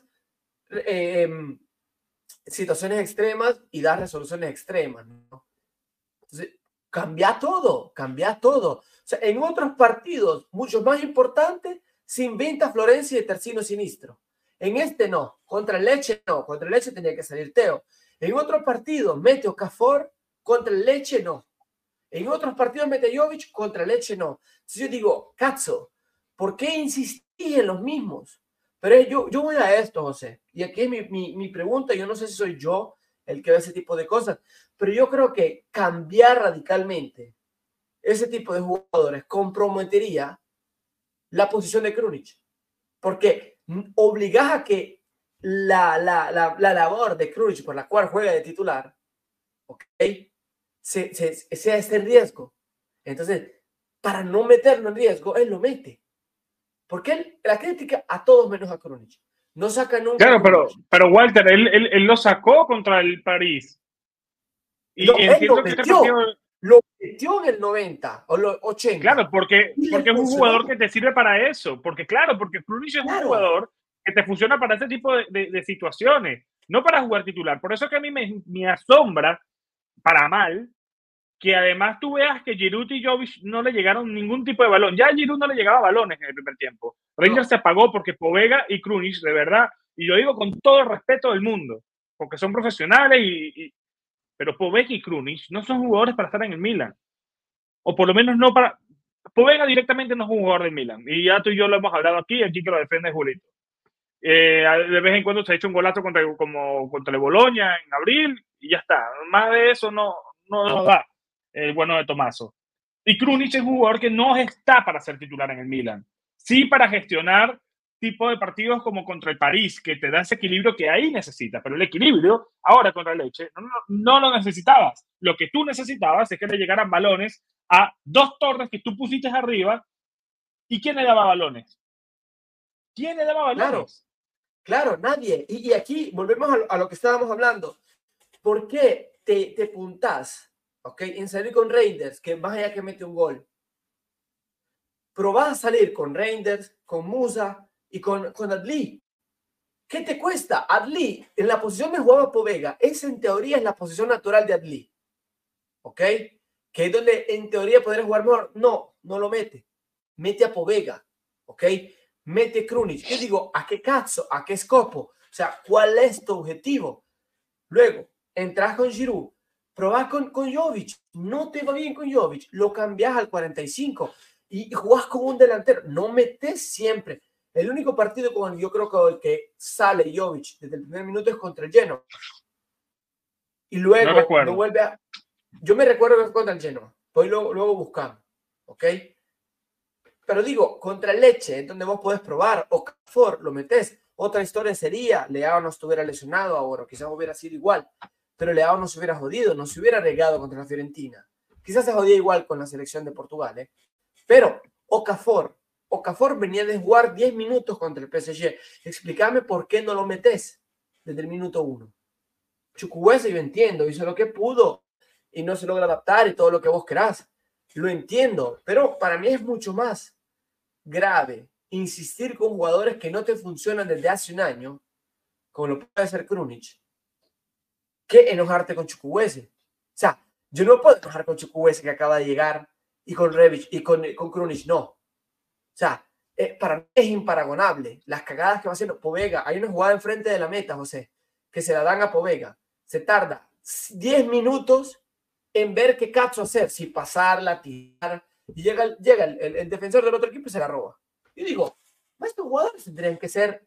[SPEAKER 1] y dar resoluciones extremas, ¿no? Entonces, cambia todo. O sea, en otros partidos, mucho más importantes, se inventa Florencia y Tercino Sinistro. En este no, contra el Leche no, contra el Leche tenía que salir Teo. En otros partidos mete Okafor, contra el Leche no. En otros partidos mete Jovic, contra el Leche no. Entonces yo digo, cazzo, ¿por qué insistí en los mismos? Pero yo voy a esto, José, y aquí es mi pregunta. Yo no sé si soy yo el que ve ese tipo de cosas, pero yo creo que cambiar radicalmente ese tipo de jugadores comprometería la posición de Krunic, porque obligas a que la labor de Krunic por la cual juega de titular, ¿ok?, sea este riesgo. Entonces, para no meterlo en riesgo, él lo mete. Porque la crítica a todos menos a Krunic. No saca nunca.
[SPEAKER 2] Claro, pero Walter, él lo sacó contra el París. Y
[SPEAKER 1] no,
[SPEAKER 2] entiendo
[SPEAKER 1] él
[SPEAKER 2] que este partido
[SPEAKER 1] lo metió en el 90 o los 80.
[SPEAKER 2] Claro, porque es un jugador que te sirve para eso. Porque Krunic es un jugador que te funciona para este tipo de situaciones, no para jugar titular. Por eso es que a mí me asombra, para mal, que además tú veas que Giroud y Jovic no le llegaron ningún tipo de balón. Ya a Giroud no le llegaba balones en el primer tiempo. Rangers se apagó porque Povega y Krunic, de verdad, y yo digo con todo el respeto del mundo, porque son profesionales, pero Povega y Krunic no son jugadores para estar en el Milan. O por lo menos no para... Povega directamente no es un jugador del Milan. Y ya tú y yo lo hemos hablado aquí que lo defiende Julito. De vez en cuando se ha hecho un golazo contra el Bologna en abril y ya está. Más de eso no da el bueno de Tommaso. Y Krunic es un jugador que no está para ser titular en el Milan. Sí para gestionar tipo de partidos como contra el París, que te da ese equilibrio que ahí necesitas. Pero el equilibrio, ahora contra el Lecce, no lo necesitabas. Lo que tú necesitabas es que le llegaran balones a dos torres que tú pusiste arriba. ¿Y quién le daba balones? ¿Quién le daba balones?
[SPEAKER 1] Claro, nadie. Y aquí volvemos a lo que estábamos hablando. ¿Por qué te puntás, okay, en salir con Reinders, que más allá que mete un gol? Probás a salir con Reinders, con Musa y con Adli. ¿Qué te cuesta? Adli, en la posición de jugaba Povega, esa en teoría es la posición natural de Adli. ¿Ok? Que es donde en teoría podría jugar mejor. No lo mete. Mete a Povega. ¿Ok? Mete Krunic. Yo digo, ¿a qué cazzo? ¿A qué scopo? O sea, ¿cuál es tu objetivo? Luego, entras con Giroud, probás con Jovic, no te va bien con Jovic, lo cambias al 45 y jugás con un delantero. No metes siempre. El único partido con el yo creo que el que sale Jovic desde el primer minuto es contra el Genoa. Y luego no vuelve a... Yo me recuerdo que es contra el Genoa. Voy luego buscando. ¿Ok? Pero digo, contra el Lecce, en donde vos podés probar, o Okafor, lo metés. Otra historia sería, Leao no estuviera lesionado ahora, quizás hubiera sido igual, pero Leao no se hubiera jodido, no se hubiera regado contra la Fiorentina. Quizás se jodía igual con la selección de Portugal, ¿eh? Pero Okafor venía de jugar 10 minutos contra el PSG. Explícame por qué no lo metés desde el minuto 1. Chukwueze, yo entiendo, hizo lo que pudo y no se logra adaptar y todo lo que vos querás. Lo entiendo, pero para mí es mucho más grave insistir con jugadores que no te funcionan desde hace un año, como lo puede hacer Krunic, que enojarte con Chukwueze. O sea, yo no puedo enojar con Chukwueze que acaba de llegar y con Rebic y con Krunic, no. O sea, para mí es imparagonable las cagadas que va haciendo Povega. Hay una jugada enfrente de la meta, José, que se la dan a Povega. Se tarda 10 minutos en ver qué cacho hacer, si pasarla, tirar, y llega el defensor del otro equipo y se la roba. Yo digo, estos jugadores tendrían que ser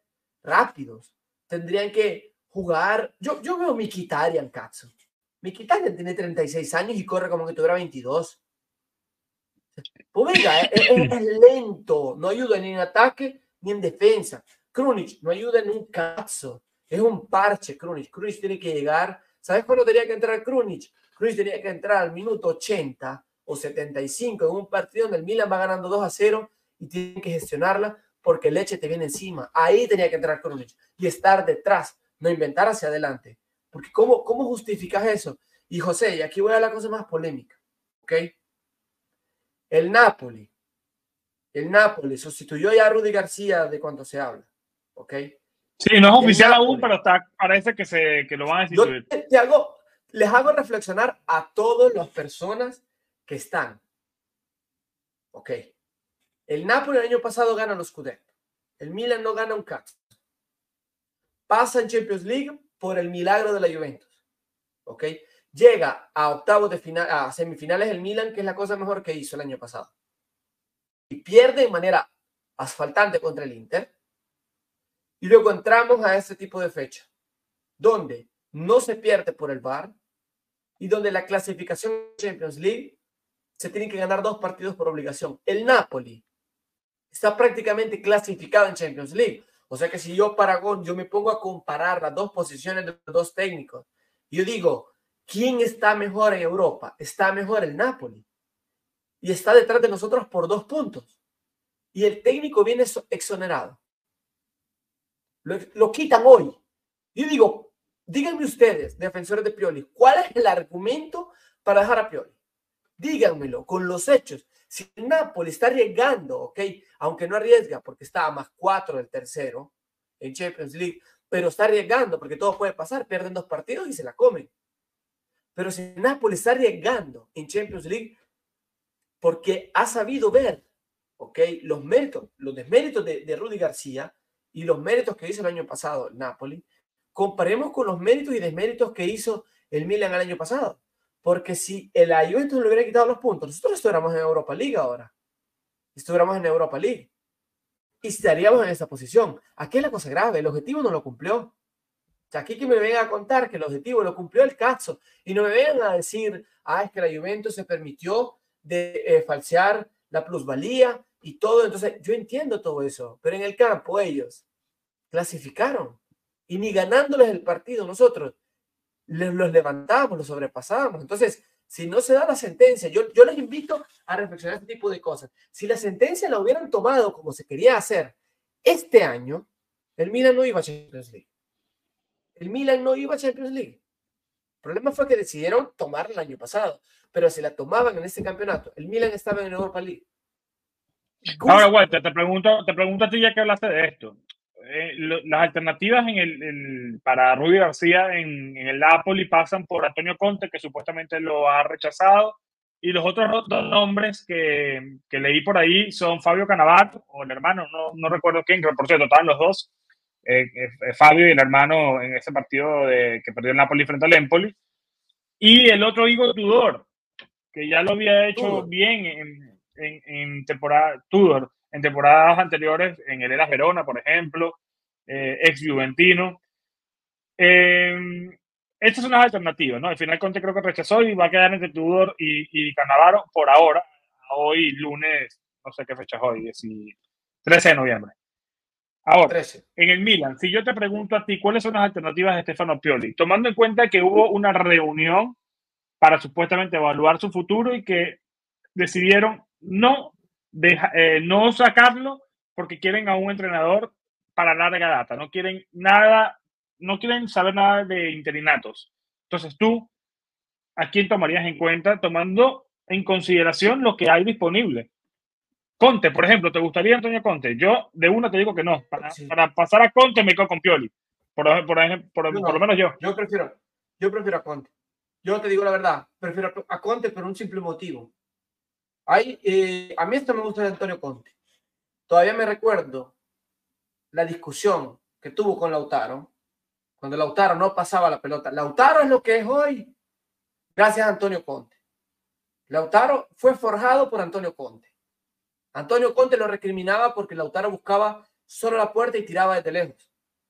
[SPEAKER 1] rápidos. Tendrían que jugar. Yo veo Mkhitaryan, cazzo. Mkhitaryan tiene 36 años y corre como que tuviera 22. Pues venga, es lento, no ayuda ni en ataque ni en defensa. Krunic no ayuda en un caso, es un parche. Krunic tiene que llegar. ¿Sabes cuándo tenía que entrar Krunic? Krunic tenía que entrar al minuto 80 o 75 en un partido donde el Milan va ganando 2-0 y tiene que gestionarla porque Leche te viene encima. Ahí tenía que entrar Krunic y estar detrás, no inventar hacia adelante. Porque ¿cómo justificas eso? Y José, y aquí voy a la cosa más polémica, ¿ok? El Napoli sustituyó ya a Rudy García de cuando se habla, ¿ok?
[SPEAKER 2] Sí, no es oficial aún, pero parece que lo van a destituir.
[SPEAKER 1] Les hago reflexionar a todas las personas que están, ¿ok? El Napoli el año pasado gana los Scudetto, el Milan no gana un cazzo, pasa en Champions League por el milagro de la Juventus, ¿ok? Llega a octavos de final, a semifinales el Milan, que es la cosa mejor que hizo el año pasado. Y pierde de manera asfaltante contra el Inter. Y luego entramos a este tipo de fecha, donde no se pierde por el VAR y donde la clasificación Champions League se tienen que ganar 2 partidos por obligación. El Napoli está prácticamente clasificado en Champions League. O sea que si yo, Paragón, yo me pongo a comparar las 2 posiciones de los 2 técnicos, yo digo, ¿quién está mejor en Europa? Está mejor el Napoli. Y está detrás de nosotros por 2 puntos. Y el técnico viene exonerado. Lo quitan hoy. Yo digo, díganme ustedes, defensores de Pioli, ¿cuál es el argumento para dejar a Pioli? Díganmelo con los hechos. Si el Napoli está arriesgando, ¿ok? Aunque no arriesga porque está a +4 del tercero en Champions League, pero está arriesgando porque todo puede pasar, pierden 2 partidos y se la comen. Pero si el Napoli está arriesgando en Champions League porque ha sabido ver, ¿ok? Los méritos, los desméritos de Rudy García y los méritos que hizo el año pasado el Napoli, comparemos con los méritos y desméritos que hizo el Milan el año pasado. Porque si el Juventus le hubiera quitado los puntos, nosotros estuviéramos en Europa League ahora. Estuviéramos en Europa League. Y estaríamos en esa posición. Aquí es la cosa grave. El objetivo no lo cumplió. O sea, aquí que me vengan a contar que el objetivo lo cumplió el Cazzo y no me vengan a decir, es que la Juventus se permitió de falsear la plusvalía y todo. Entonces, yo entiendo todo eso. Pero en el campo ellos clasificaron. Y ni ganándoles el partido nosotros los levantamos, los sobrepasamos. Entonces, si no se da la sentencia, yo les invito a reflexionar este tipo de cosas. Si la sentencia la hubieran tomado como se quería hacer este año, el Milan no iba a Champions League. El Milan no iba a Champions League. El problema fue que decidieron tomarla el año pasado. Pero si la tomaban en este campeonato, el Milan estaba en Europa League.
[SPEAKER 2] Ahora, Walter, te pregunto a ti ya que hablaste de esto. Las alternativas para Rudy García en el Napoli pasan por Antonio Conte, que supuestamente lo ha rechazado, y los otros 2 nombres que leí por ahí son Fabio Cannavaro, o el hermano, no recuerdo quién, que por cierto estaban los dos, Fabio y el hermano en ese partido que perdió el Napoli frente al Empoli, y el otro Igor Tudor, que ya lo había hecho bien en temporadas anteriores, en el Hellas Verona, por ejemplo, ex Juventino. Estas son las alternativas, ¿no? Al final Conte creo que rechazó y va a quedar entre Tudor y Cannavaro por ahora. Hoy, lunes, no sé qué fecha es hoy, 13 de noviembre. Ahora,
[SPEAKER 1] 13.
[SPEAKER 2] En el Milan, si yo te pregunto a ti, ¿cuáles son las alternativas de Stefano Pioli? Tomando en cuenta que hubo una reunión para supuestamente evaluar su futuro y que decidieron no sacarlo porque quieren a un entrenador para larga data, no quieren saber nada de interinatos. Entonces tú, ¿a quién tomarías en cuenta tomando en consideración lo que hay disponible? Conte, por ejemplo, ¿te gustaría Antonio Conte? Yo de una te digo que no. Para pasar a Conte me quedo con Pioli. Por lo menos yo.
[SPEAKER 1] Yo prefiero a Conte. Yo te digo la verdad, prefiero a Conte por un simple motivo. A mí esto me gusta de Antonio Conte. Todavía me recuerdo la discusión que tuvo con Lautaro, cuando Lautaro no pasaba la pelota. Lautaro es lo que es hoy, gracias a Antonio Conte. Lautaro fue forjado por Antonio Conte. Antonio Conte lo recriminaba porque Lautaro buscaba solo la puerta y tiraba desde lejos.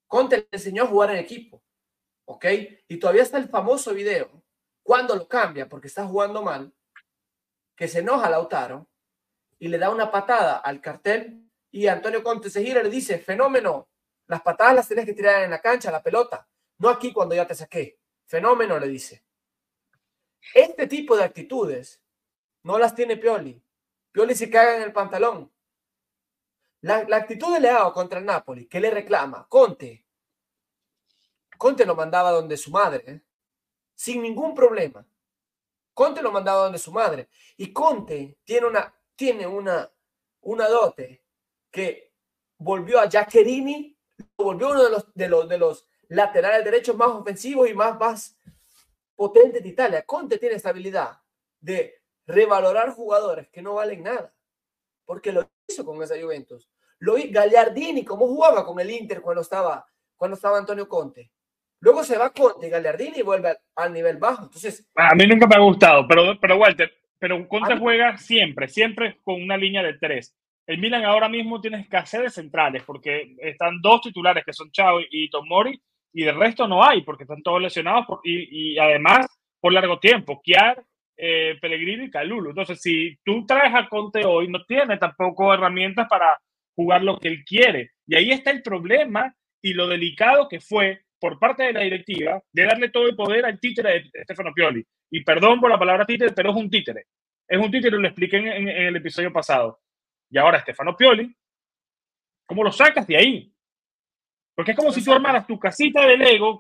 [SPEAKER 1] Conte le enseñó a jugar en equipo, ¿ok? Y todavía está el famoso video, cuando lo cambia porque está jugando mal, que se enoja Lautaro y le da una patada al cartel y Antonio Conte se gira y le dice, fenómeno, las patadas las tienes que tirar en la cancha, la pelota, no aquí cuando ya te saqué. Fenómeno, le dice. Este tipo de actitudes no las tiene Pioli. Pioli se caga en el pantalón. La actitud de Leao contra el Napoli, que le reclama, Conte lo mandaba donde su madre, sin ningún problema. Conte lo mandaba donde su madre. Y Conte tiene una dote que volvió a Giaccherini, volvió uno de los laterales derechos más ofensivos y más potentes de Italia. Conte tiene esta habilidad de revalorar jugadores que no valen nada, porque lo hizo con esa Juventus. Lo hizo Gagliardini, cómo jugaba con el Inter cuando estaba Antonio Conte. Luego se va Conte y Gagliardini y vuelve al nivel bajo. Entonces,
[SPEAKER 2] a mí nunca me ha gustado, pero Walter, pero Conte juega siempre con una línea de 3. El Milan ahora mismo tiene escasez de centrales porque están 2 titulares que son Thiago y Tomori, y del resto no hay porque están todos lesionados y además por largo tiempo. Kjaer, Pellegrini y Kalulu. Entonces, si tú traes a Conte hoy, no tiene tampoco herramientas para jugar lo que él quiere. Y ahí está el problema y lo delicado que fue por parte de la directiva de darle todo el poder al títere de Stefano Pioli. Y perdón por la palabra títere, pero es un títere. Es un títere, lo expliqué en el episodio pasado. Y ahora Stefano Pioli, ¿cómo lo sacas de ahí? Porque es como si tú armaras tu casita de Lego,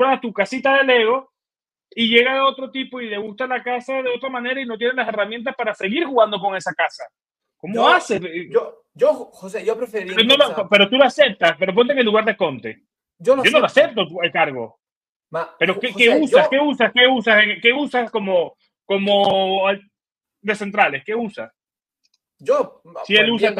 [SPEAKER 2] y llega otro tipo y le gusta la casa de otra manera y no tiene las herramientas para seguir jugando con esa casa. ¿Cómo hace?
[SPEAKER 1] José, yo preferiría...
[SPEAKER 2] Pero tú lo aceptas, pero ponte en el lugar de Conte. Yo no lo acepto el cargo. Pero José, ¿qué usas como de centrales? ¿Qué usas?
[SPEAKER 1] Si él usa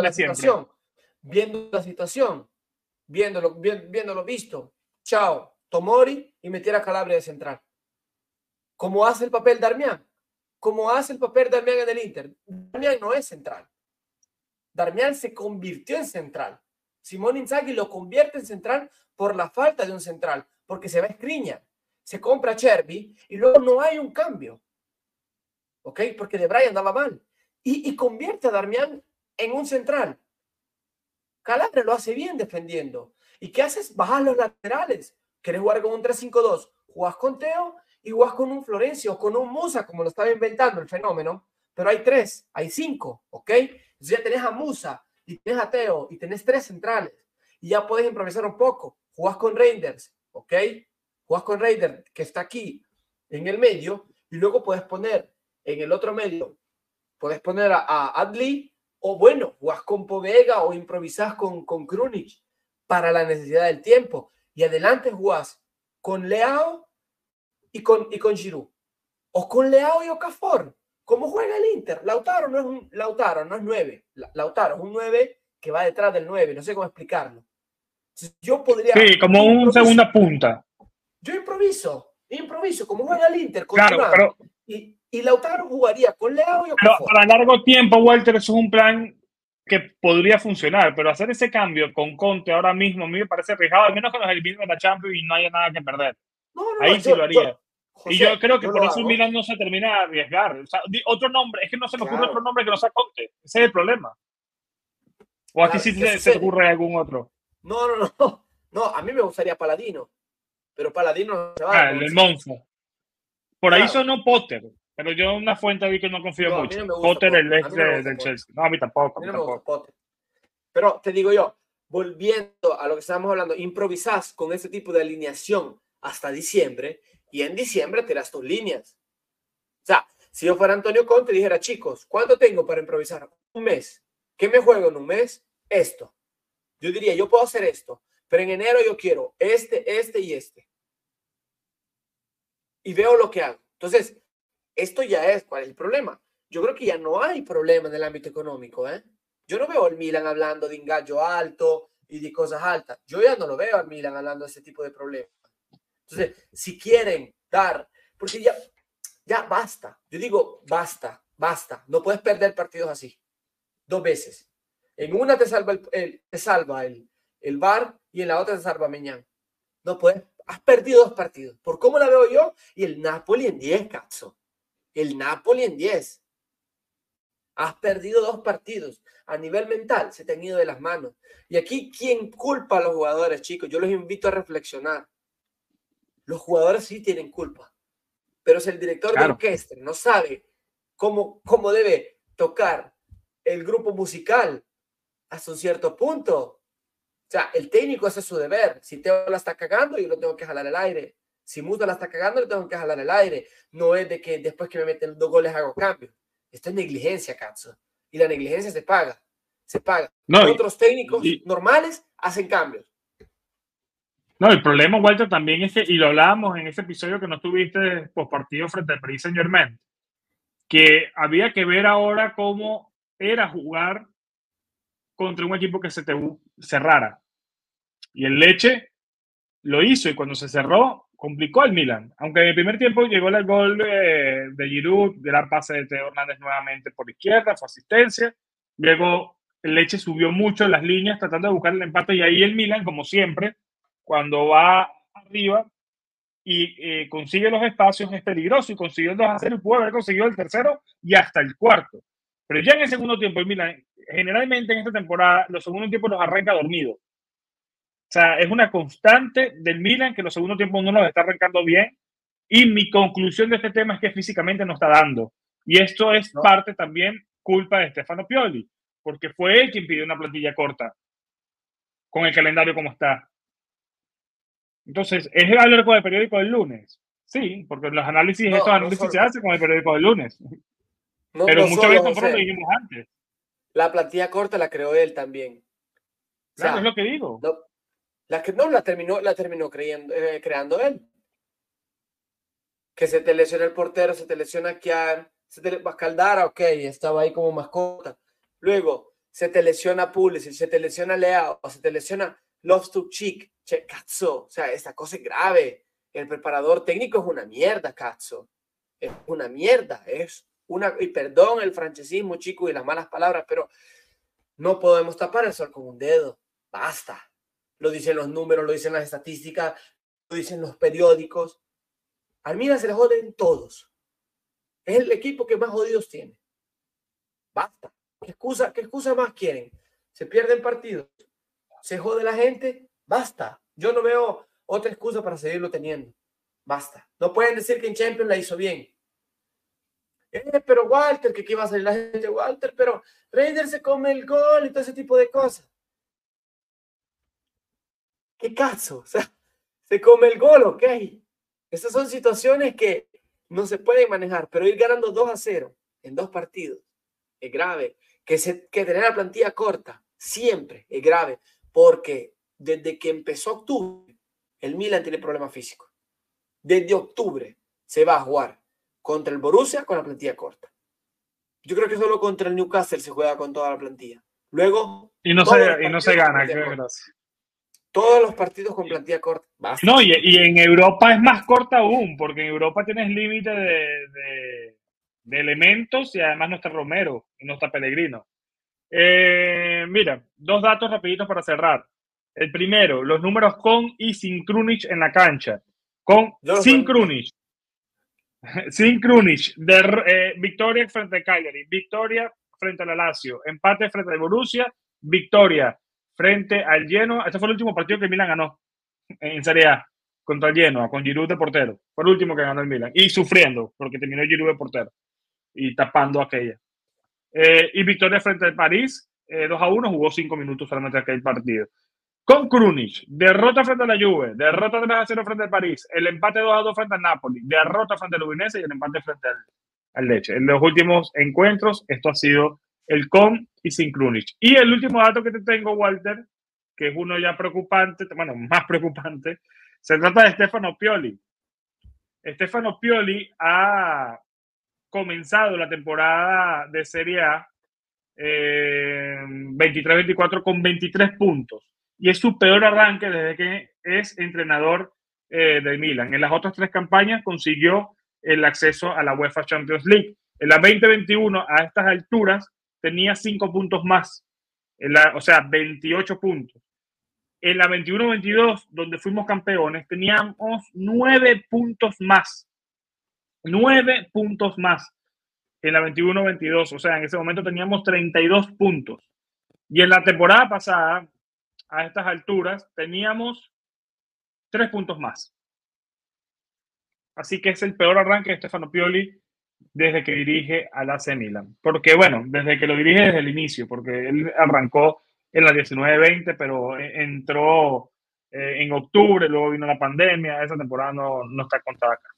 [SPEAKER 1] viendo la situación, viéndolo visto, chao, Tomori y metiera a Calabria de central. ¿Cómo hace el papel Darmian? ¿Cómo hace el papel Darmian en el Inter? Darmian no es central. Darmian se convirtió en central. Simone Inzaghi lo convierte en central por la falta de un central, porque se va a Skriniar, se compra Cherby y luego no hay un cambio. ¿Ok? Porque De Vrij andaba mal. Y convierte a Darmian en un central. Calabria lo hace bien defendiendo. ¿Y qué haces? Bajas los laterales. ¿Quieres jugar con un 3-5-2? Jugás con Teo y jugás con un Florencio o con un Musa, como lo estaba inventando el fenómeno. Pero hay 3, hay 5, ¿ok? Entonces ya tenés a Musa y tenés a Teo y tenés 3 centrales. Y ya puedes improvisar un poco. Jugás con Reinders, ¿ok? Jugás con Reinders, que está aquí en el medio, y luego puedes poner en el otro medio, puedes poner a Adli, o bueno, jugás con Povega o improvisás con Krunic para la necesidad del tiempo. Y adelante jugás con Leao y con Giroud. O con Leao y Okafor. ¿Cómo juega el Inter? Lautaro no es 9. Lautaro es un 9 que va detrás del 9. No sé cómo explicarlo. Yo podría...
[SPEAKER 2] Sí, como un segunda punta.
[SPEAKER 1] Yo improviso. Como juega el Inter.
[SPEAKER 2] Claro, pero...
[SPEAKER 1] Y Lautaro jugaría con Leao y Okafor.
[SPEAKER 2] Pero para largo tiempo, Walter, eso es un plan que podría funcionar, pero hacer ese cambio con Conte ahora mismo a mí me parece arriesgado, al menos que nos eliminen de la Champions y no haya nada que perder. Ahí sí lo haría. José, y yo creo que por eso el Milan no se termina de arriesgar. O sea, otro nombre, es que no se me ocurre otro nombre que no sea Conte. Ese es el problema. ¿O a ti sí se te ocurre algún otro?
[SPEAKER 1] No, a mí me gustaría Paladino, pero Paladino no se va.
[SPEAKER 2] El Monza. Por ahí sonó Potter, pero yo una fuente vi que no confío mucho. Potter, el ex del Chelsea. No, a mí tampoco.
[SPEAKER 1] Potter. Pero te digo yo, volviendo a lo que estábamos hablando, improvisás con ese tipo de alineación hasta diciembre y en diciembre tiras tus líneas. O sea, si yo fuera Antonio Conte, dijera, chicos, ¿cuánto tengo para improvisar? Un mes. ¿Qué me juego en un mes? Esto. Yo diría, yo puedo hacer esto, pero en enero yo quiero este y este. Y veo lo que hago. Entonces, esto ya es, ¿cuál es el problema? Yo creo que ya no hay problema en el ámbito económico, ¿eh? Yo no veo al Milan hablando de engaño alto y de cosas altas. Yo ya no lo veo al Milan hablando de ese tipo de problemas. Entonces, si quieren dar, porque ya basta. Yo digo, basta. No puedes perder partidos así. 2 veces. En una te salva el VAR y en la otra es Aubameyang. No puedes, has perdido 2 partidos. Por cómo la veo yo, y el Napoli en 10, cazzo. El Napoli en 10. Has perdido 2 partidos. A nivel mental se te han ido de las manos. Y aquí, ¿quién culpa a los jugadores, chicos? Yo los invito a reflexionar. Los jugadores sí tienen culpa. Pero si el director de orquesta no sabe cómo debe tocar el grupo musical hasta un cierto punto, o sea, el técnico hace su deber. Si Teo la está cagando, yo lo tengo que jalar el aire. Si Muto la está cagando, lo tengo que jalar el aire. No es de que después que me meten 2 goles hago cambio. Esto es negligencia, cazzo. Y la negligencia se paga. Se paga. No, otros técnicos normales hacen cambios.
[SPEAKER 2] No, el problema, Walter, también es que, y lo hablábamos en ese episodio que no tuviste post partido frente al Paris Saint-Germain, que había que ver ahora cómo era jugar contra un equipo que se te cerrara. Y el Lecce lo hizo, y cuando se cerró, complicó al Milan. Aunque en el primer tiempo llegó el gol de Giroud, gran pase de Teo Hernández nuevamente por izquierda, fue asistencia. Luego el Lecce subió mucho las líneas tratando de buscar el empate, y ahí el Milan, como siempre, cuando va arriba y consigue los espacios, es peligroso, y consiguió el 2-0 y pudo haber conseguido el tercero y hasta el cuarto. Pero ya en el segundo tiempo, el Milan, generalmente en esta temporada, los segundos tiempos los arranca dormido. O sea, es una constante del Milan que los segundos tiempos no los está arrancando bien, y mi conclusión de este tema es que físicamente no está dando. Y esto es parte también culpa de Stefano Pioli, porque fue él quien pidió una plantilla corta con el calendario como está. Entonces, ¿es hablar con el periódico del lunes? Sí, porque los análisis, estos análisis se hacen con el periódico del lunes. Pero muchas veces nosotros lo dijimos antes.
[SPEAKER 1] La plantilla corta la creó él también.
[SPEAKER 2] Claro, o sea, es lo que digo.
[SPEAKER 1] La terminó creando él. Que se te lesiona el portero, se te lesiona Kian, se te va a Caldara, ok, estaba ahí como mascota. Luego, se te lesiona Pulisic, se te lesiona Leao, se te lesiona Loftus-Cheek. Che, cazzo, o sea, esta cosa es grave. El preparador técnico es una mierda, cazzo. Es una mierda, y perdón el francesismo, chico, y las malas palabras, pero no podemos tapar el sol con un dedo. Basta. Lo dicen los números, lo dicen las estadísticas, lo dicen los periódicos. Al Milan se le joden todos. Es el equipo que más jodidos tiene. Basta. ¿Qué excusa más quieren? Se pierden partidos. Se jode la gente. Basta. Yo no veo otra excusa para seguirlo teniendo. Basta. No pueden decir que en Champions la hizo bien. Pero Walter, que aquí va a salir la gente, Walter, pero Reinders se come el gol y todo ese tipo de cosas. ¿Qué caso? O sea, se come el gol, ok. Esas son situaciones que no se pueden manejar, pero ir ganando 2-0 en 2 partidos es grave. Que tener la plantilla corta siempre es grave, porque desde que empezó octubre, el Milan tiene problemas físicos. Desde octubre se va a jugar contra el Borussia con la plantilla corta. Yo creo que solo contra el Newcastle se juega con toda la plantilla. Luego...
[SPEAKER 2] Y no se gana, gracias.
[SPEAKER 1] Todos los partidos con plantilla corta.
[SPEAKER 2] Basta. No, y en Europa es más corta aún, porque en Europa tienes límite de elementos, y además no está Romero y no está Pellegrino. Mira, 2 datos rapiditos para cerrar. El primero, los números con y sin Krunic en la cancha. Sin Krunic. Sin Krunic. Victoria frente a Cagliari, victoria frente al Lazio, empate frente al Borussia, victoria frente al Genoa. Este fue el último partido que el Milan ganó en Serie A, contra el Genoa, con Giroud de portero. Fue el último que ganó el Milan. Y sufriendo, porque terminó Giroud de portero y tapando aquella. Y victoria frente al París, 2-1, jugó 5 minutos solamente aquel partido. Con Krunic, derrota frente a la Juve, derrota 3-0 frente al París, el empate 2-2 frente al Napoli, derrota frente al Udinese y el empate frente al Lecce. En los últimos encuentros, esto ha sido el con y sin Krunic. Y el último dato que te tengo, Walter, que es uno ya preocupante, bueno, más preocupante, se trata de Stefano Pioli. Stefano Pioli ha comenzado la temporada de Serie A 23-24 con 23 puntos. Y es su peor arranque desde que es entrenador del Milan. En las otras 3 campañas consiguió el acceso a la UEFA Champions League. En la 2021, a estas alturas, tenía 5 puntos más. O sea, 28 puntos. En la 21-22, donde fuimos campeones, teníamos 9 puntos más. 9 puntos más en la 21-22. O sea, en ese momento teníamos 32 puntos. Y en la temporada pasada, a estas alturas, teníamos 3 puntos más. Así que es el peor arranque de Stefano Pioli desde que dirige al AC Milan. Porque, bueno, desde que lo dirige desde el inicio, porque él arrancó en la 19-20, pero entró en octubre, luego vino la pandemia, esa temporada no está contada acá.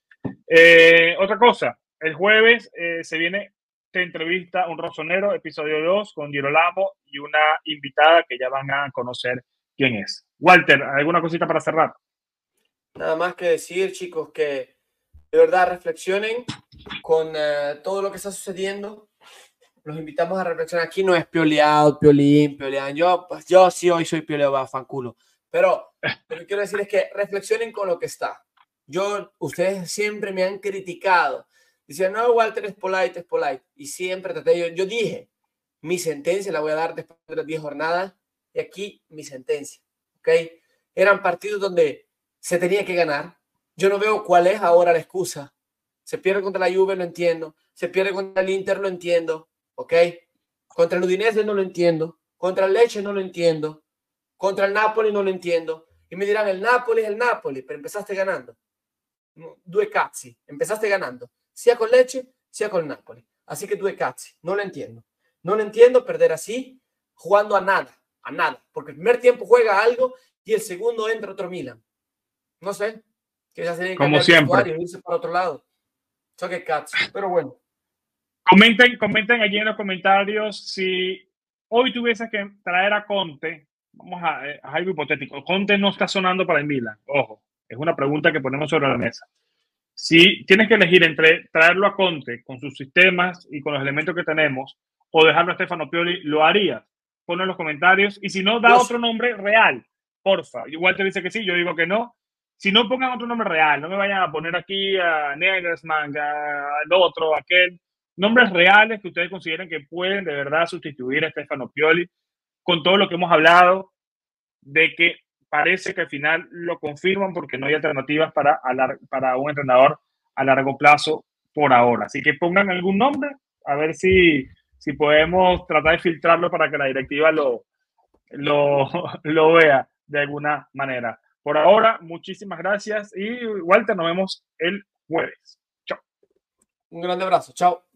[SPEAKER 2] Otra cosa, el jueves se viene de entrevista un rosonero, episodio 2, con Girolamo y una invitada que ya van a conocer quién es. Walter, ¿alguna cosita para cerrar?
[SPEAKER 1] Nada más que decir, chicos, que de verdad reflexionen con todo lo que está sucediendo. Los invitamos a reflexionar. Aquí no es pioleado, piolín. Yo sí hoy soy pioleado, va, fanculo. Pero lo que quiero decir es que reflexionen con lo que está. Ustedes siempre me han criticado. Dicen, no, Walter es polite. Y siempre traté, yo dije, mi sentencia la voy a dar después de las 10 jornadas. Y aquí mi sentencia. ¿Ok? Eran partidos donde se tenía que ganar. Yo no veo cuál es ahora la excusa. Se pierde contra la Juve, lo entiendo. Se pierde contra el Inter, lo entiendo. ¿Ok? Contra el Udinese no lo entiendo. Contra el Lecce no lo entiendo. Contra el Napoli no lo entiendo. Y me dirán, el Napoli es el Napoli, pero empezaste ganando. Due cazzi. Empezaste ganando. Sea con Lecce, sea con el Napoli. Así que due cazzi. No lo entiendo. No lo entiendo perder así, jugando a nada. A nada. Porque el primer tiempo juega algo y el segundo entra otro Milan. No sé. Que ya se tiene que cambiar el vestuario y irse para otro lado. So que cazzo. Pero bueno.
[SPEAKER 2] Comenten allí en los comentarios si hoy tuvieses que traer a Conte, vamos a algo hipotético. Conte no está sonando para el Milan, ojo, es una pregunta que ponemos sobre la mesa. Si tienes que elegir entre traerlo a Conte con sus sistemas y con los elementos que tenemos o dejarlo a Stefano Pioli, ¿lo harías? Ponlo en los comentarios. Y si no, da otro nombre real, porfa. Igual te dice que sí, yo digo que no. Si no, pongan otro nombre real. No me vayan a poner aquí a Nagelsmann, al otro, aquel. Nombres reales que ustedes consideren que pueden de verdad sustituir a Stefano Pioli con todo lo que hemos hablado de que parece que al final lo confirman porque no hay alternativas para un entrenador a largo plazo por ahora. Así que pongan algún nombre, a ver si podemos tratar de filtrarlo para que la directiva lo vea de alguna manera. Por ahora, muchísimas gracias y Walter, nos vemos el jueves. Chao.
[SPEAKER 1] Un grande abrazo. Chao.